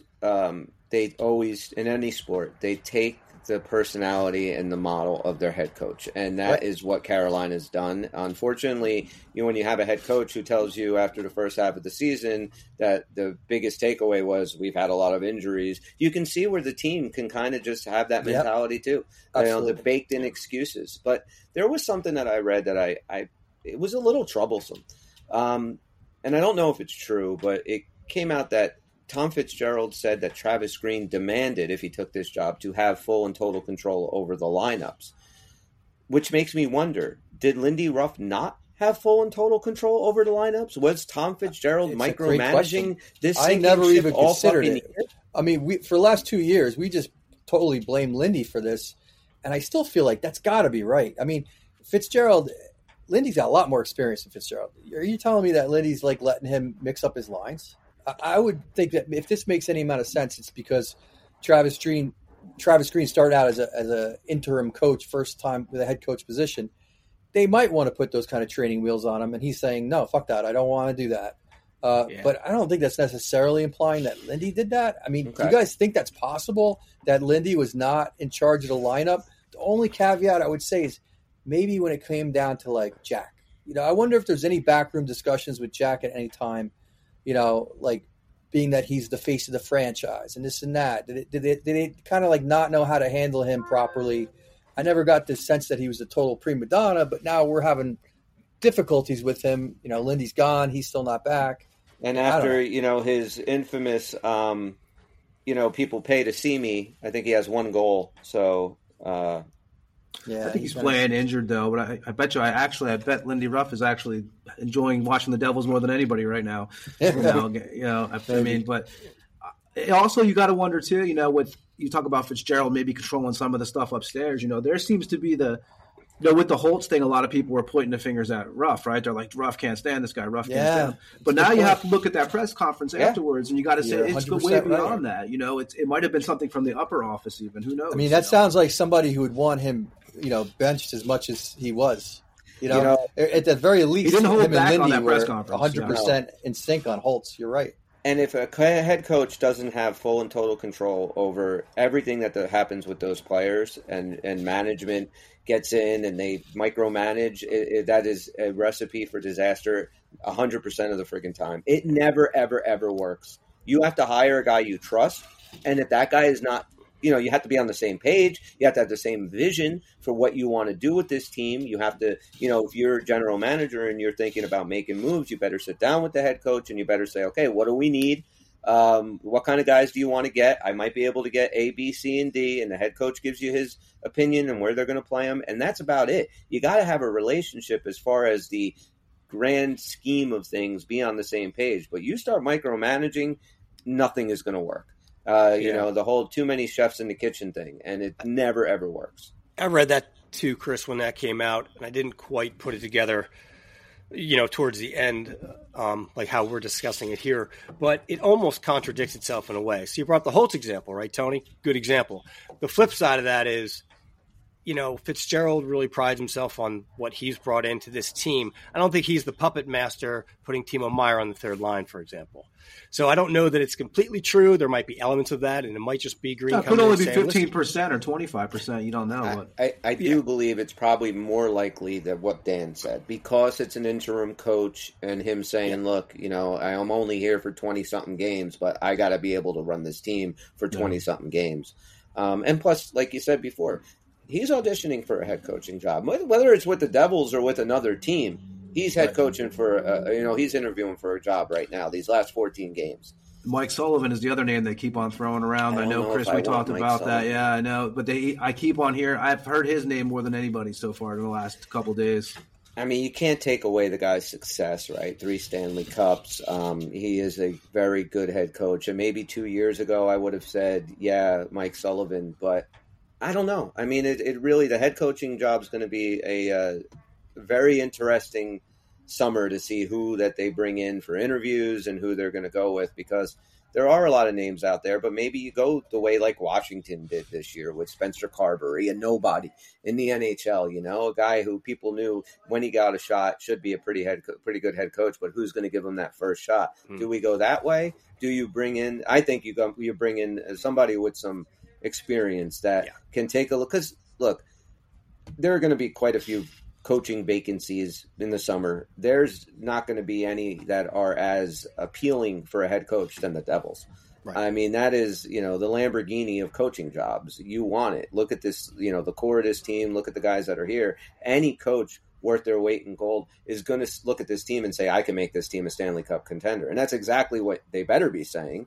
they always in any sport they take the personality and the model of their head coach, and that is what Carolina's done. Unfortunately, when you have a head coach who tells you after the first half of the season that the biggest takeaway was we've had a lot of injuries, you can see where the team can kind of just have that mentality too. The baked in excuses. But there was something that I read that it was a little troublesome, and I don't know if it's true, but it came out that Tom Fitzgerald said that Travis Green demanded, if he took this job, to have full and total control over the lineups, which makes me wonder, did Lindy Ruff not have full and total control over the lineups? Was Tom Fitzgerald micromanaging this? I never even considered it. I mean, for the last 2 years, we just totally blame Lindy for this, and I still feel like that's got to be right. I mean, Lindy's got a lot more experience than Fitzgerald. Are you telling me that Lindy's like letting him mix up his lines? I would think that if this makes any amount of sense, it's because Travis Green started out as a interim coach, first time with a head coach position. They might want to put those kind of training wheels on him, and he's saying, "No, fuck that. I don't want to do that." But I don't think that's necessarily implying that Lindy did that. I mean, do you guys think that's possible, that Lindy was not in charge of the lineup? The only caveat I would say is maybe when it came down to like Jack. I wonder if there's any backroom discussions with Jack at any time, like being that he's the face of the franchise and this and that. Did it kind of like not know how to handle him properly? I never got this sense that he was a total prima donna, but now we're having difficulties with him. Lindy's gone. He's still not back. And after, his infamous, people pay to see me, I think he has one goal. So, I think he's playing injured though. But I bet you, I bet Lindy Ruff is actually enjoying watching the Devils more than anybody right now. I mean, but also you got to wonder too, with you talk about Fitzgerald maybe controlling some of the stuff upstairs, there seems to be with the Holtz thing, a lot of people were pointing the fingers at Ruff, right? They're like, Ruff can't stand this guy. Ruff can't stand him. But now you have to look at that press conference afterwards, and you got to say it's the way beyond that. It might have been something from the upper office even. Who knows? I mean, that sounds like somebody who would want him, benched as much as he was. At the very least, he didn't hold him back and Lindy on that press conference. 100% in sync on Holtz. You're right. And if a head coach doesn't have full and total control over everything that happens with those players and management gets in and they micromanage, that is a recipe for disaster 100% of the freaking time. It never, ever, ever works. You have to hire a guy you trust. And if that guy is not, you have to be on the same page. You have to have the same vision for what you want to do with this team. You have to, if you're a general manager and you're thinking about making moves, you better sit down with the head coach and you better say, okay, what do we need? What kind of guys do you want to get? I might be able to get A, B, C, and D, and the head coach gives you his opinion and where they're going to play them, and that's about it. You got to have a relationship as far as the grand scheme of things, be on the same page. But you start micromanaging, nothing is going to work. The whole too many chefs in the kitchen thing, and it never, ever works. I read that too, Chris, when that came out, and I didn't quite put it together, towards the end, like how we're discussing it here, but it almost contradicts itself in a way. So you brought the Holtz example, right, Tony? Good example. The flip side of that is, Fitzgerald really prides himself on what he's brought into this team. I don't think he's the puppet master putting Timo Meier on the third line, for example. So I don't know that it's completely true. There might be elements of that, and it might just be Green. It could only be 15% or 25%. You don't know. I do believe it's probably more likely that what Dan said, because it's an interim coach and him saying, look, I'm only here for 20-something games, but I got to be able to run this team for 20-something games. And plus, like you said before, he's auditioning for a head coaching job, whether it's with the Devils or with another team. He's head coaching for, he's interviewing for a job right now, these last 14 games. Mike Sullivan is the other name they keep on throwing around. I know, Chris, we talked about that. Yeah, I know. But I keep on here. I've heard his name more than anybody so far in the last couple of days. I mean, you can't take away the guy's success, right? 3 Stanley Cups. He is a very good head coach. And maybe 2 years ago I would have said, yeah, Mike Sullivan. But I don't know. I mean, it really, the head coaching job is going to be a very interesting summer to see who that they bring in for interviews and who they're going to go with, because there are a lot of names out there, but maybe you go the way like Washington did this year with Spencer Carberry, a nobody in the NHL, a guy who people knew when he got a shot should be a pretty good head coach, but who's going to give him that first shot? Do we go that way? Do you bring in, I think you bring in somebody with some experience that can take a look, because look, there are going to be quite a few coaching vacancies in the summer. There's not going to be any that are as appealing for a head coach than the Devils. Right. I mean, that is, the Lamborghini of coaching jobs. You want it. Look at this, the core of this team. Look at the guys that are here. Any coach worth their weight in gold is going to look at this team and say, I can make this team a Stanley Cup contender. And that's exactly what they better be saying.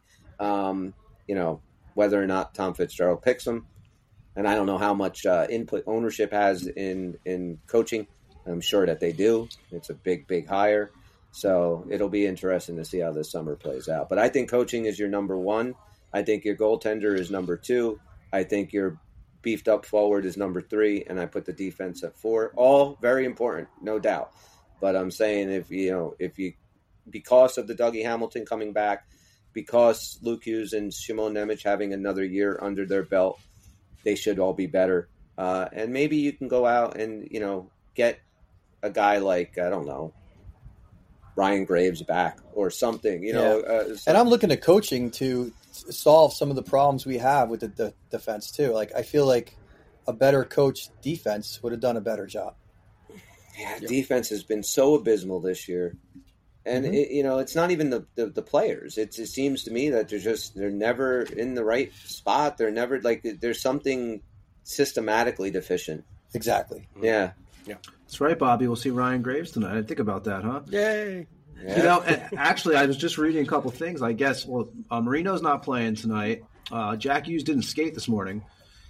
Whether or not Tom Fitzgerald picks them. And I don't know how much input ownership has in coaching. I'm sure that they do. It's a big, big hire. So it'll be interesting to see how this summer plays out. But I think coaching is your number one. I think your goaltender is number 2. I think your beefed up forward is number 3. And I put the defense at 4. All very important, no doubt. But I'm saying if you because of the Dougie Hamilton coming back, because Luke Hughes and Shimon Nemec having another year under their belt, they should all be better. And maybe you can go out and, get a guy like, I don't know, Ryan Graves back or something, you know. And I'm looking at coaching to solve some of the problems we have with the defense too. Like I feel like a better coached defense would have done a better job. Yeah, defense has been so abysmal this year. And, it's not even the players. It seems to me that they're never in the right spot. They're never, there's something systematically deficient. Exactly. Yeah. That's right, Bobby. We'll see Ryan Graves tonight. I didn't think about that, huh? Yay. Yeah. Actually, I was just reading a couple things. I guess, Marino's not playing tonight. Jack Hughes didn't skate this morning.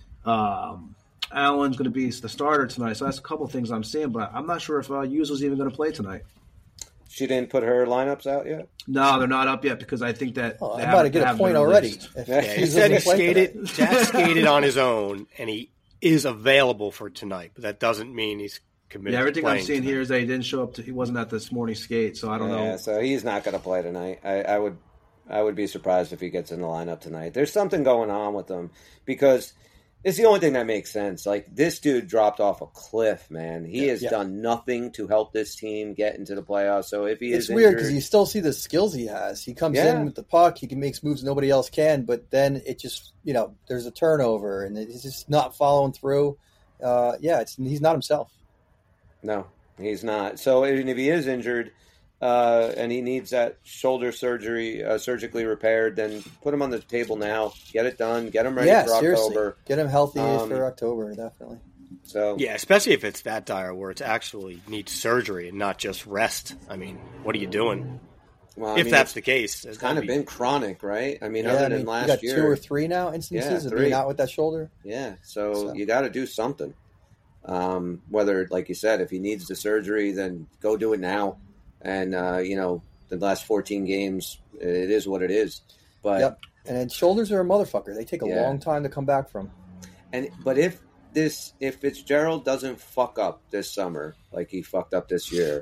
Allen's going to be the starter tonight. So that's a couple things I'm seeing, but I'm not sure if Hughes was even going to play tonight. She didn't put her lineups out yet? No, they're not up yet because I think that I'm about to get a point already. He said he skated. Jack skated on his own, and he is available for tonight, but that doesn't mean he's committed. Yeah, everything to I'm seeing tonight. here is that he didn't show up. He wasn't at this morning's skate, so I don't know. Yeah, so he's not going to play tonight. I would be surprised if he gets in the lineup tonight. There's something going on with him because it's the only thing that makes sense. Like, this dude dropped off a cliff, man. He has done nothing to help this team get into the playoffs. So if he is it's weird injured, because you still see the skills he has. He comes in with the puck, he can make moves nobody else can, but then it just, there's a turnover and he's just not following through. He's not himself. No, he's not. So if he is injured and he needs that shoulder surgery surgically repaired, then put him on the table now. Get it done. Get him ready for October. Get him healthy for October, definitely. So yeah, especially if it's that dire where it's actually needs surgery and not just rest. I mean, what are you doing? Well, if that's the case. It's kind of been chronic, right? I mean, other than last year. You got 2 or 3 now instances of being out with that shoulder. Yeah, so you got to do something. Whether, like you said, if he needs the surgery, then go do it now. And, the last 14 games, it is what it is. But and shoulders are a motherfucker. They take a long time to come back from. But if Fitzgerald doesn't fuck up this summer like he fucked up this year,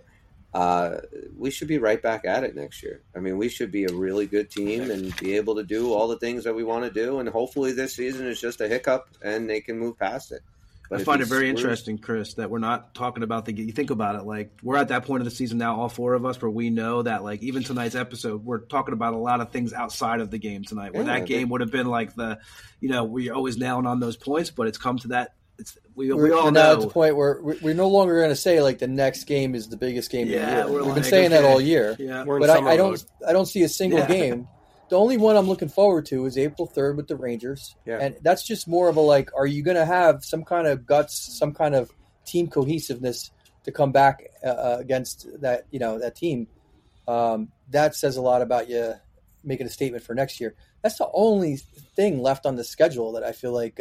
we should be right back at it next year. I mean, we should be a really good team and be able to do all the things that we want to do. And hopefully this season is just a hiccup and they can move past it. But I find it very interesting, Chris, that we're not talking about you think about it, like we're at that point of the season now, all 4 of us, where we know that like even tonight's episode, we're talking about a lot of things outside of the game tonight, where that game would have been like we're always nailing on those points, but it's come to that. We all know at the point where we're no longer going to say like the next game is the biggest game of the year. We've been saying that all year. Yeah. But I don't see a single game. The only one I'm looking forward to is April 3rd with the Rangers. Yeah. And that's just more of a are you going to have some kind of guts, some kind of team cohesiveness to come back against that, that team? That says a lot about you making a statement for next year. That's the only thing left on the schedule that I feel like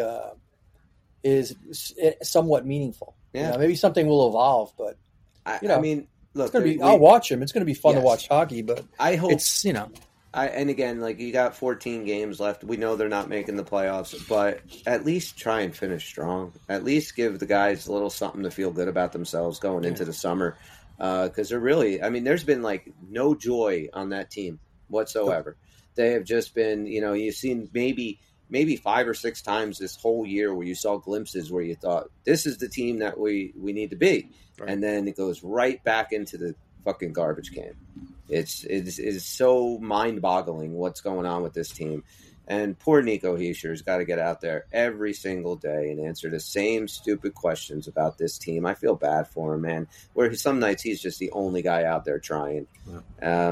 is somewhat meaneful. Yeah. Maybe something will evolve, but I mean, look, it's gonna be. I'll watch him. It's going to be fun to watch hockey, but I hope it's and again, you got 14 games left. We know they're not making the playoffs, but at least try and finish strong. At least give the guys a little something to feel good about themselves going into the summer. Because they're really, there's been no joy on that team whatsoever. They have just been, you've seen maybe 5 or 6 times this whole year where you saw glimpses where you thought, this is the team that we need to be. Right. And then it goes right back into the fucking garbage can. It's so mind-boggling what's going on with this team. And poor Nico Hischier's got to get out there every single day and answer the same stupid questions about this team. I feel bad for him, man. Where some nights he's just the only guy out there trying. Yeah.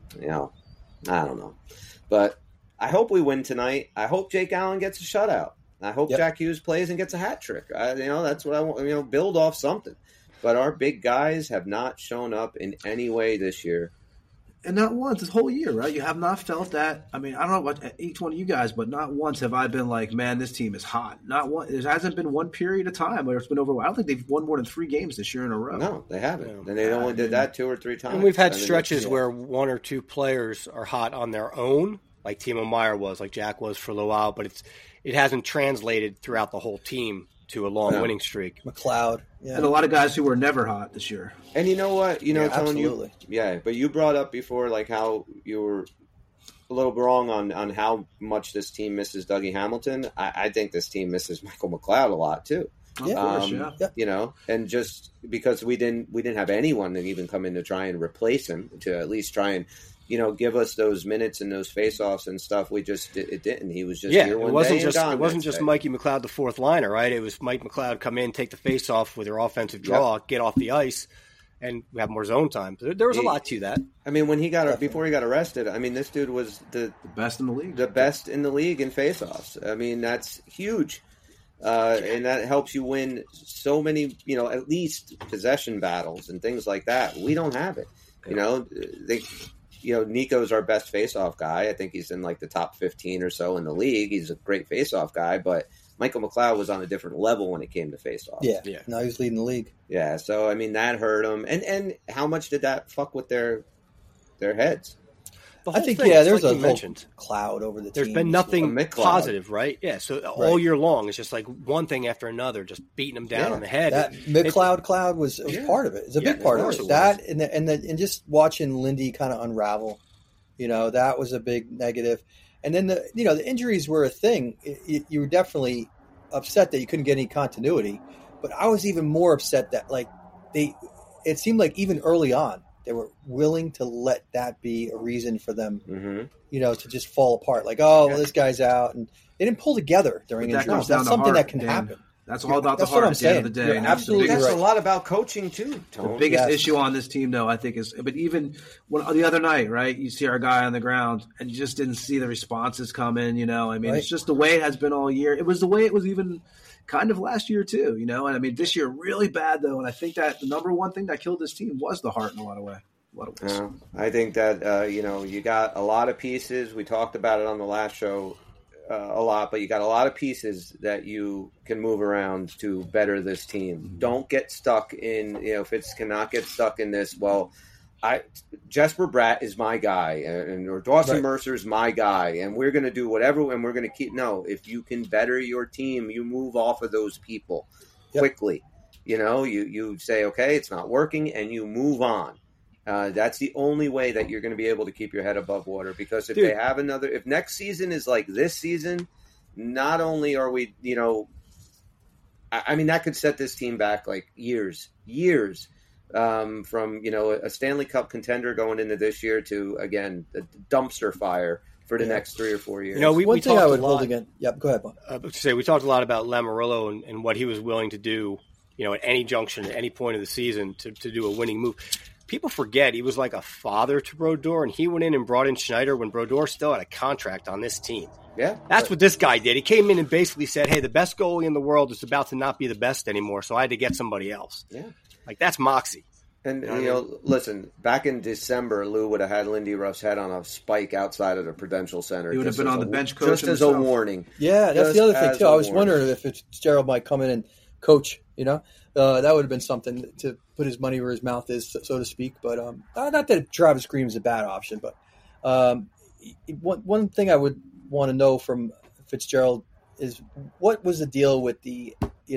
I don't know. But I hope we win tonight. I hope Jake Allen gets a shutout. I hope Jack Hughes plays and gets a hat trick. That's what I want. Build off something. But our big guys have not shown up in any way this year. And not once this whole year, right? You have not felt that. I mean, I don't know about each one of you guys, but not once have I been like, man, this team is hot. Not one. There hasn't been one period of time where it's been over. I don't think they've won more than 3 games this year in a row. No, they haven't. And they only did that 2 or 3 times. And we've had stretches where 1 or 2 players are hot on their own, like Timo Meier was, like Jack was for a little while, but it hasn't translated throughout the whole team to a long winning streak. McLeod. Yeah. And a lot of guys who were never hot this year. And you know what? Tony, absolutely. But you brought up before how you were a little wrong on how much this team misses Dougie Hamilton. I think this team misses Michael McLeod a lot too. You know, and just because we didn't have anyone to even come in to try and replace him, to at least try and, you know, give us those minutes and those face-offs and stuff. It didn't. He was just here one day and gone. It wasn't just Mikey McLeod, the fourth liner, right? It was Mike McLeod come in, take the face-off with their offensive draw, get off the ice, and we have more zone time. There was a lot to that. I mean, before he got arrested, I mean, this dude was the best in the league. The best in the league in face-offs. I mean, that's huge. And that helps you win so many, you know, at least possession battles and things like that. We don't have it. You know, Nico's our best face-off guy. I think he's in like the top 15 or so in the league. He's a great face-off guy, but Michael McLeod was on a different level when it came to face-off. Yeah. Now he's leading the league. Yeah, so I mean that hurt him. And how much did that fuck with their heads? I think there's a whole cloud over the team. There's been nothing positive, right? Yeah, so all year long it's just like one thing after another, just beating them down on the head. That McLeod cloud was part of it. It's a big part of it. That and just watching Lindy kind of unravel, you know, that was a big negative. And then the injuries were a thing. You were definitely upset that you couldn't get any continuity, but I was even more upset that it seemed like even early on they were willing to let that be a reason for them, you know, to just fall apart. Like, this guy's out, and they didn't pull together during injuries. That's something that can happen. That's all about the heart at the end of the day. Absolutely, that's a lot about coaching too. Tone. The biggest issue on this team, though, I think is, but even the other night, right? You see our guy on the ground, and you just didn't see the responses come in. You know, I mean, it's just the way it has been all year. It was the way it was even kind of last year too. You know, and I mean, this year really bad though, and I think that the number one thing that killed this team was the heart in a lot of ways. I think that you got a lot of pieces. We talked about it on the last show a lot, but you got a lot of pieces that you can move around to better this team. Don't get stuck in, Fitz cannot get stuck in this. Well, Jesper Bratt is my guy, or Dawson Mercer is my guy, and we're going to do whatever, and we're going to keep. No, if you can better your team, you move off of those people quickly. You know, you say, okay, it's not working, and you move on. That's the only way that you're going to be able to keep your head above water, because if if next season is like this season, not only are we, I mean, that could set this team back like years from, a Stanley Cup contender going into this year to, again, the dumpster fire for the next 3 or 4 years. One thing I would hold again. Yep, go ahead, Bob. We talked a lot about Lamoriello and what he was willing to do, at any junction, at any point of the season to do a winning move. People forget he was like a father to Brodeur, and he went in and brought in Schneider when Brodeur still had a contract on this team. Yeah. That's what this guy did. He came in and basically said, hey, the best goalie in the world is about to not be the best anymore, so I had to get somebody else. Yeah. Like, that's moxie. And, listen, back in December, Lou would have had Lindy Ruff's head on a spike outside of the Prudential Center. He would have been on the bench coach just himself. As a warning. Yeah, that's the other thing, too. I was wondering if Fitzgerald might come in and coach, that would have been something to put his money where his mouth is, so to speak. But not that Travis Green is a bad option, but one thing I would want to know from Fitzgerald is what was the deal with the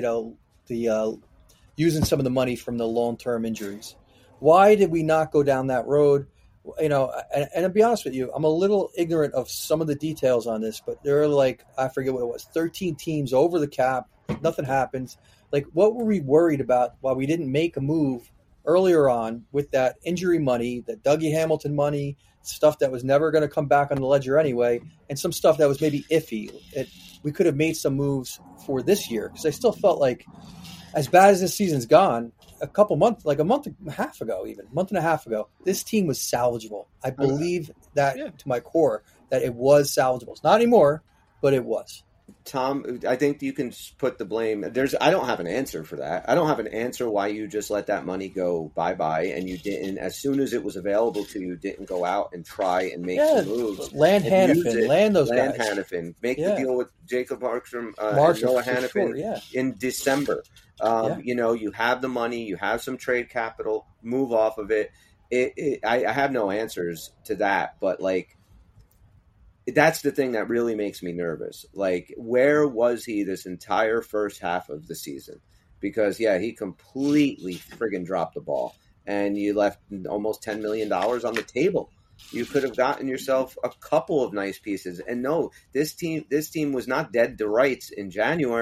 using some of the money from the long-term injuries? Why did we not go down that road? And to be honest with you, I'm a little ignorant of some of the details on this, but there are I forget what it was, 13 teams over the cap. Nothing happens. What were we worried about while we didn't make a move earlier on with that injury money, that Dougie Hamilton money, stuff that was never going to come back on the ledger anyway, and some stuff that was maybe iffy? We could have made some moves for this year, because I still felt like, as bad as this season's gone, a month and a half ago, this team was salvageable. I believe that to my core, that it was salvageable. It's not anymore, but it was. Tom, I think you can put the blame. I don't have an answer for that. I don't have an answer why you just let that money go bye-bye, and you didn't, as soon as it was available to you, didn't go out and try and make some moves. Land Hannafin, land those guys. Land Hannafin. Make the deal with Jacob Markstrom and Noah Hannafin in December. You have the money, you have some trade capital, move off of it. I have no answers to that, but that's the thing that really makes me nervous. Where was he this entire first half of the season? Because, he completely friggin' dropped the ball, and you left almost $10 million on the table. You could have gotten yourself a couple of nice pieces. And no, this team was not dead to rights in January.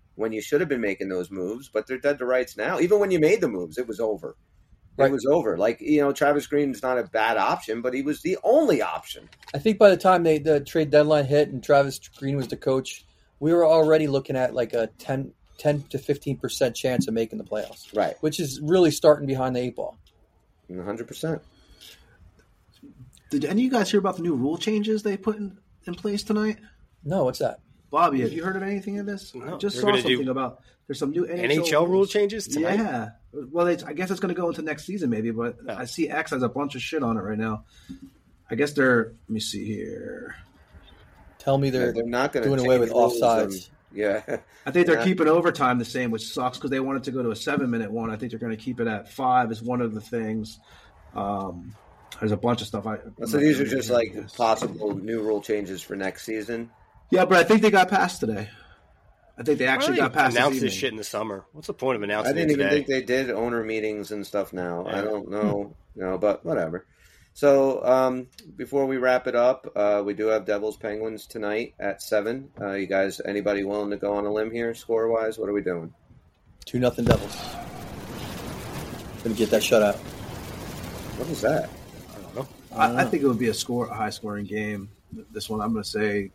when you should have been making those moves, but they're dead to rights now. Even when you made the moves, it was over. It was over. Like, Travis Green's not a bad option, but he was the only option. I think by the time the trade deadline hit and Travis Green was the coach, we were already looking at like a 10 to 15% chance of making the playoffs. Right. Which is really starting behind the 8 ball. 100%. Did any of you guys hear about the new rule changes they put in place tonight? No, what's that? Bobby, have you heard of anything of this? No, I just saw something about there's some new NHL rule changes tonight? Yeah. Well, I guess it's going to go into next season maybe, but I see X has a bunch of shit on it right now. I guess let me see here. Tell me they're not going to doing away with offsides. Yeah. I think they're keeping overtime the same, which sucks because they wanted to go to a 7-minute one. I think they're going to keep it at 5 is one of the things. There's a bunch of stuff. So these are just like possible new rule changes for next season? Yeah, but I think they got passed today. I think they actually got passed. Announced this shit in the summer. What's the point of announcing it today? I didn't even think they did owner meetings and stuff now. Yeah. I don't know. But whatever. So before we wrap it up, we do have Devils Penguins tonight at 7. You guys, anybody willing to go on a limb here, score-wise? What are we doing? 2-0 Devils. Gonna get that shutout. What is that? I don't know. I think it would be a high-scoring game. This one, I'm going to say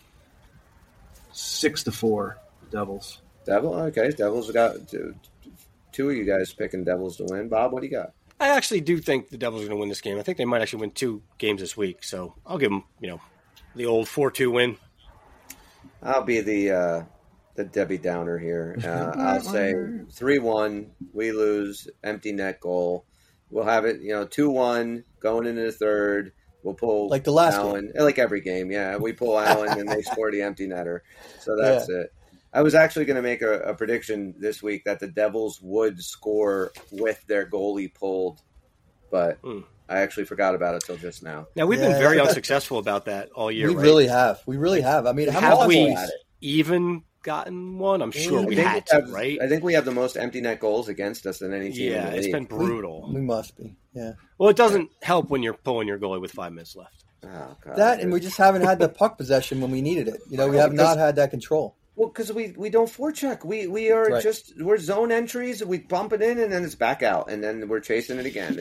6-4 Devils. Okay, Devils got two of you guys picking Devils to win. Bob, what do you got? I actually do think the Devils are going to win this game. I think they might actually win 2 games this week. So I'll give them, the old 4-2 win. I'll be the Debbie Downer here. I'll say 3-1. We lose. Empty net goal. We'll have it, 2-1 going into the third. We'll pull like the last Allen, game. Like every game. Yeah, we pull Allen and they score the empty netter. So that's it. I was actually going to make a prediction this week that the Devils would score with their goalie pulled, but I actually forgot about it till just now. Now, we've been very unsuccessful about that all year, We right? really have. We really have. I mean, have we even gotten one? I'm sure we had to, right? I think we have the most empty net goals against us than any team in the league. It's been brutal. We must be, yeah. Well, it doesn't help when you're pulling your goalie with 5 minutes left. Oh, God. And we just haven't had the puck possession when we needed it. We have not had that control. Well, because we don't forecheck. We are we're zone entries. We bump it in and then it's back out, and then we're chasing it again.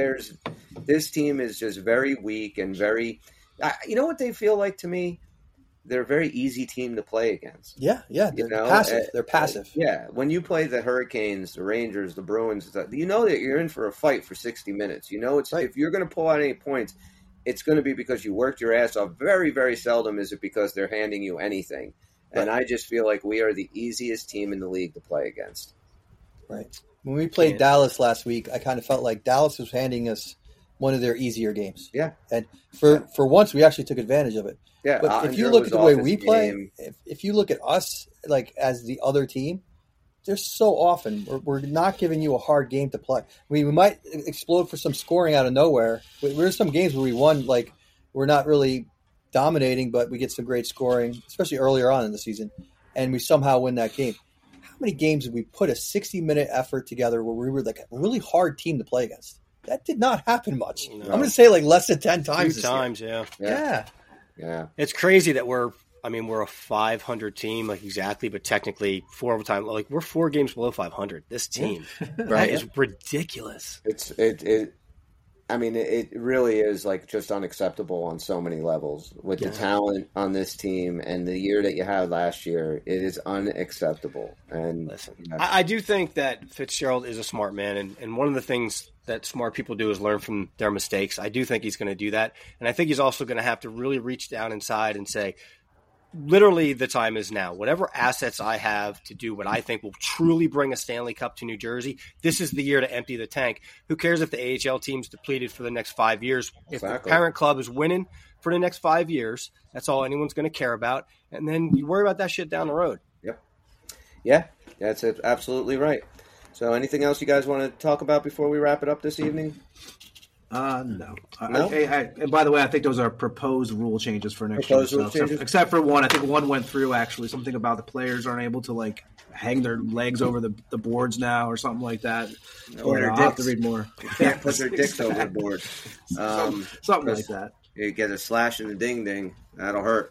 This team is just very weak and very. You know what they feel like to me? They're a very easy team to play against. Yeah. They're passive. They're passive. Yeah, when you play the Hurricanes, the Rangers, the Bruins, you know that you're in for a fight for 60 minutes. If you're going to pull out any points, it's going to be because you worked your ass off. Very, very seldom is it because they're handing you anything. And I just feel like we are the easiest team in the league to play against. Right. When we played Dallas last week, I kind of felt like Dallas was handing us one of their easier games. Yeah. And for once, we actually took advantage of it. Yeah. But if you look at the way we play, if you look at us like as the other team, there's so often we're not giving you a hard game to play. I mean, we might explode for some scoring out of nowhere. There's some games where we won, like we're not really dominating, but we get some great scoring, especially earlier on in the season, and we somehow win that game. How many games did we put a 60-minute effort together where we were like a really hard team to play against? That did not happen much. No. I'm going to say like less than 10 times. 2 times, yeah. It's crazy that we're a 500 team, like exactly, but technically 4 overtime. Like we're 4 games below 500. This team, that is ridiculous. It really is like just unacceptable on so many levels with the talent on this team and the year that you had last year. It is unacceptable. And listen, I do think that Fitzgerald is a smart man, and one of the things that smart people do is learn from their mistakes. I do think he's going to do that, and I think he's also going to have to really reach down inside and say, literally, the time is now. Whatever assets I have to do what I think will truly bring a Stanley Cup to New Jersey, this is the year to empty the tank. Who cares if the AHL team's depleted for the next 5 years? If the parent club is winning for the next 5 years, that's all anyone's going to care about. And then you worry about that shit down the road. Yep. Yeah, that's absolutely right. So anything else you guys want to talk about before we wrap it up this evening? No. And by the way, I think those are proposed rule changes for next year. Except for one. I think one went through, actually. Something about the players aren't able to, like, hang their legs over the boards now or something like that. Or their I'll have to read more. Can't put their dicks over the board. Something like that. You get a slash and a ding-ding. That'll hurt.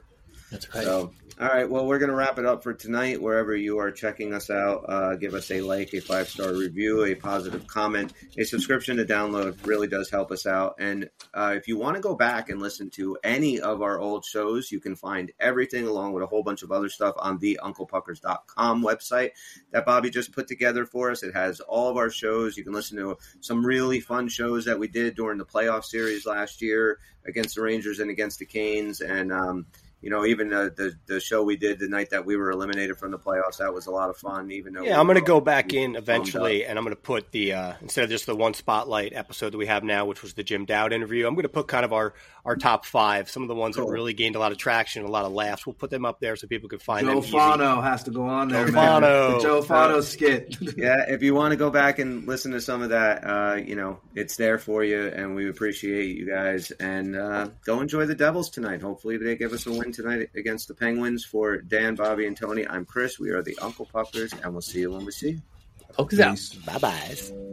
That's right. So, all right. Well, we're going to wrap it up for tonight. Wherever you are checking us out, give us a like, a 5-star review, a positive comment, a subscription to download really does help us out. And if you want to go back and listen to any of our old shows, you can find everything along with a whole bunch of other stuff on the UnclePuckers.com website that Bobby just put together for us. It has all of our shows. You can listen to some really fun shows that we did during the playoff series last year against the Rangers and against the Canes. And, even the show we did the night that we were eliminated from the playoffs, that was a lot of fun. Even though I'm going to go back in eventually, and I'm going to put the instead of just the one spotlight episode that we have now, which was the Jim Dowd interview, I'm going to put kind of our top 5, some of the ones that really gained a lot of traction, a lot of laughs. We'll put them up there so people can find them. Joe Fano has to go on there, Joe man. Fano. The Joe Fano skit. Yeah, if you want to go back and listen to some of that, it's there for you, and we appreciate you guys. And go enjoy the Devils tonight. Hopefully they give us a win tonight against the Penguins. For Dan, Bobby, and Tony, I'm Chris. We are the Uncle Puckers, and we'll see you when we see you. Pokes out. Bye-bye.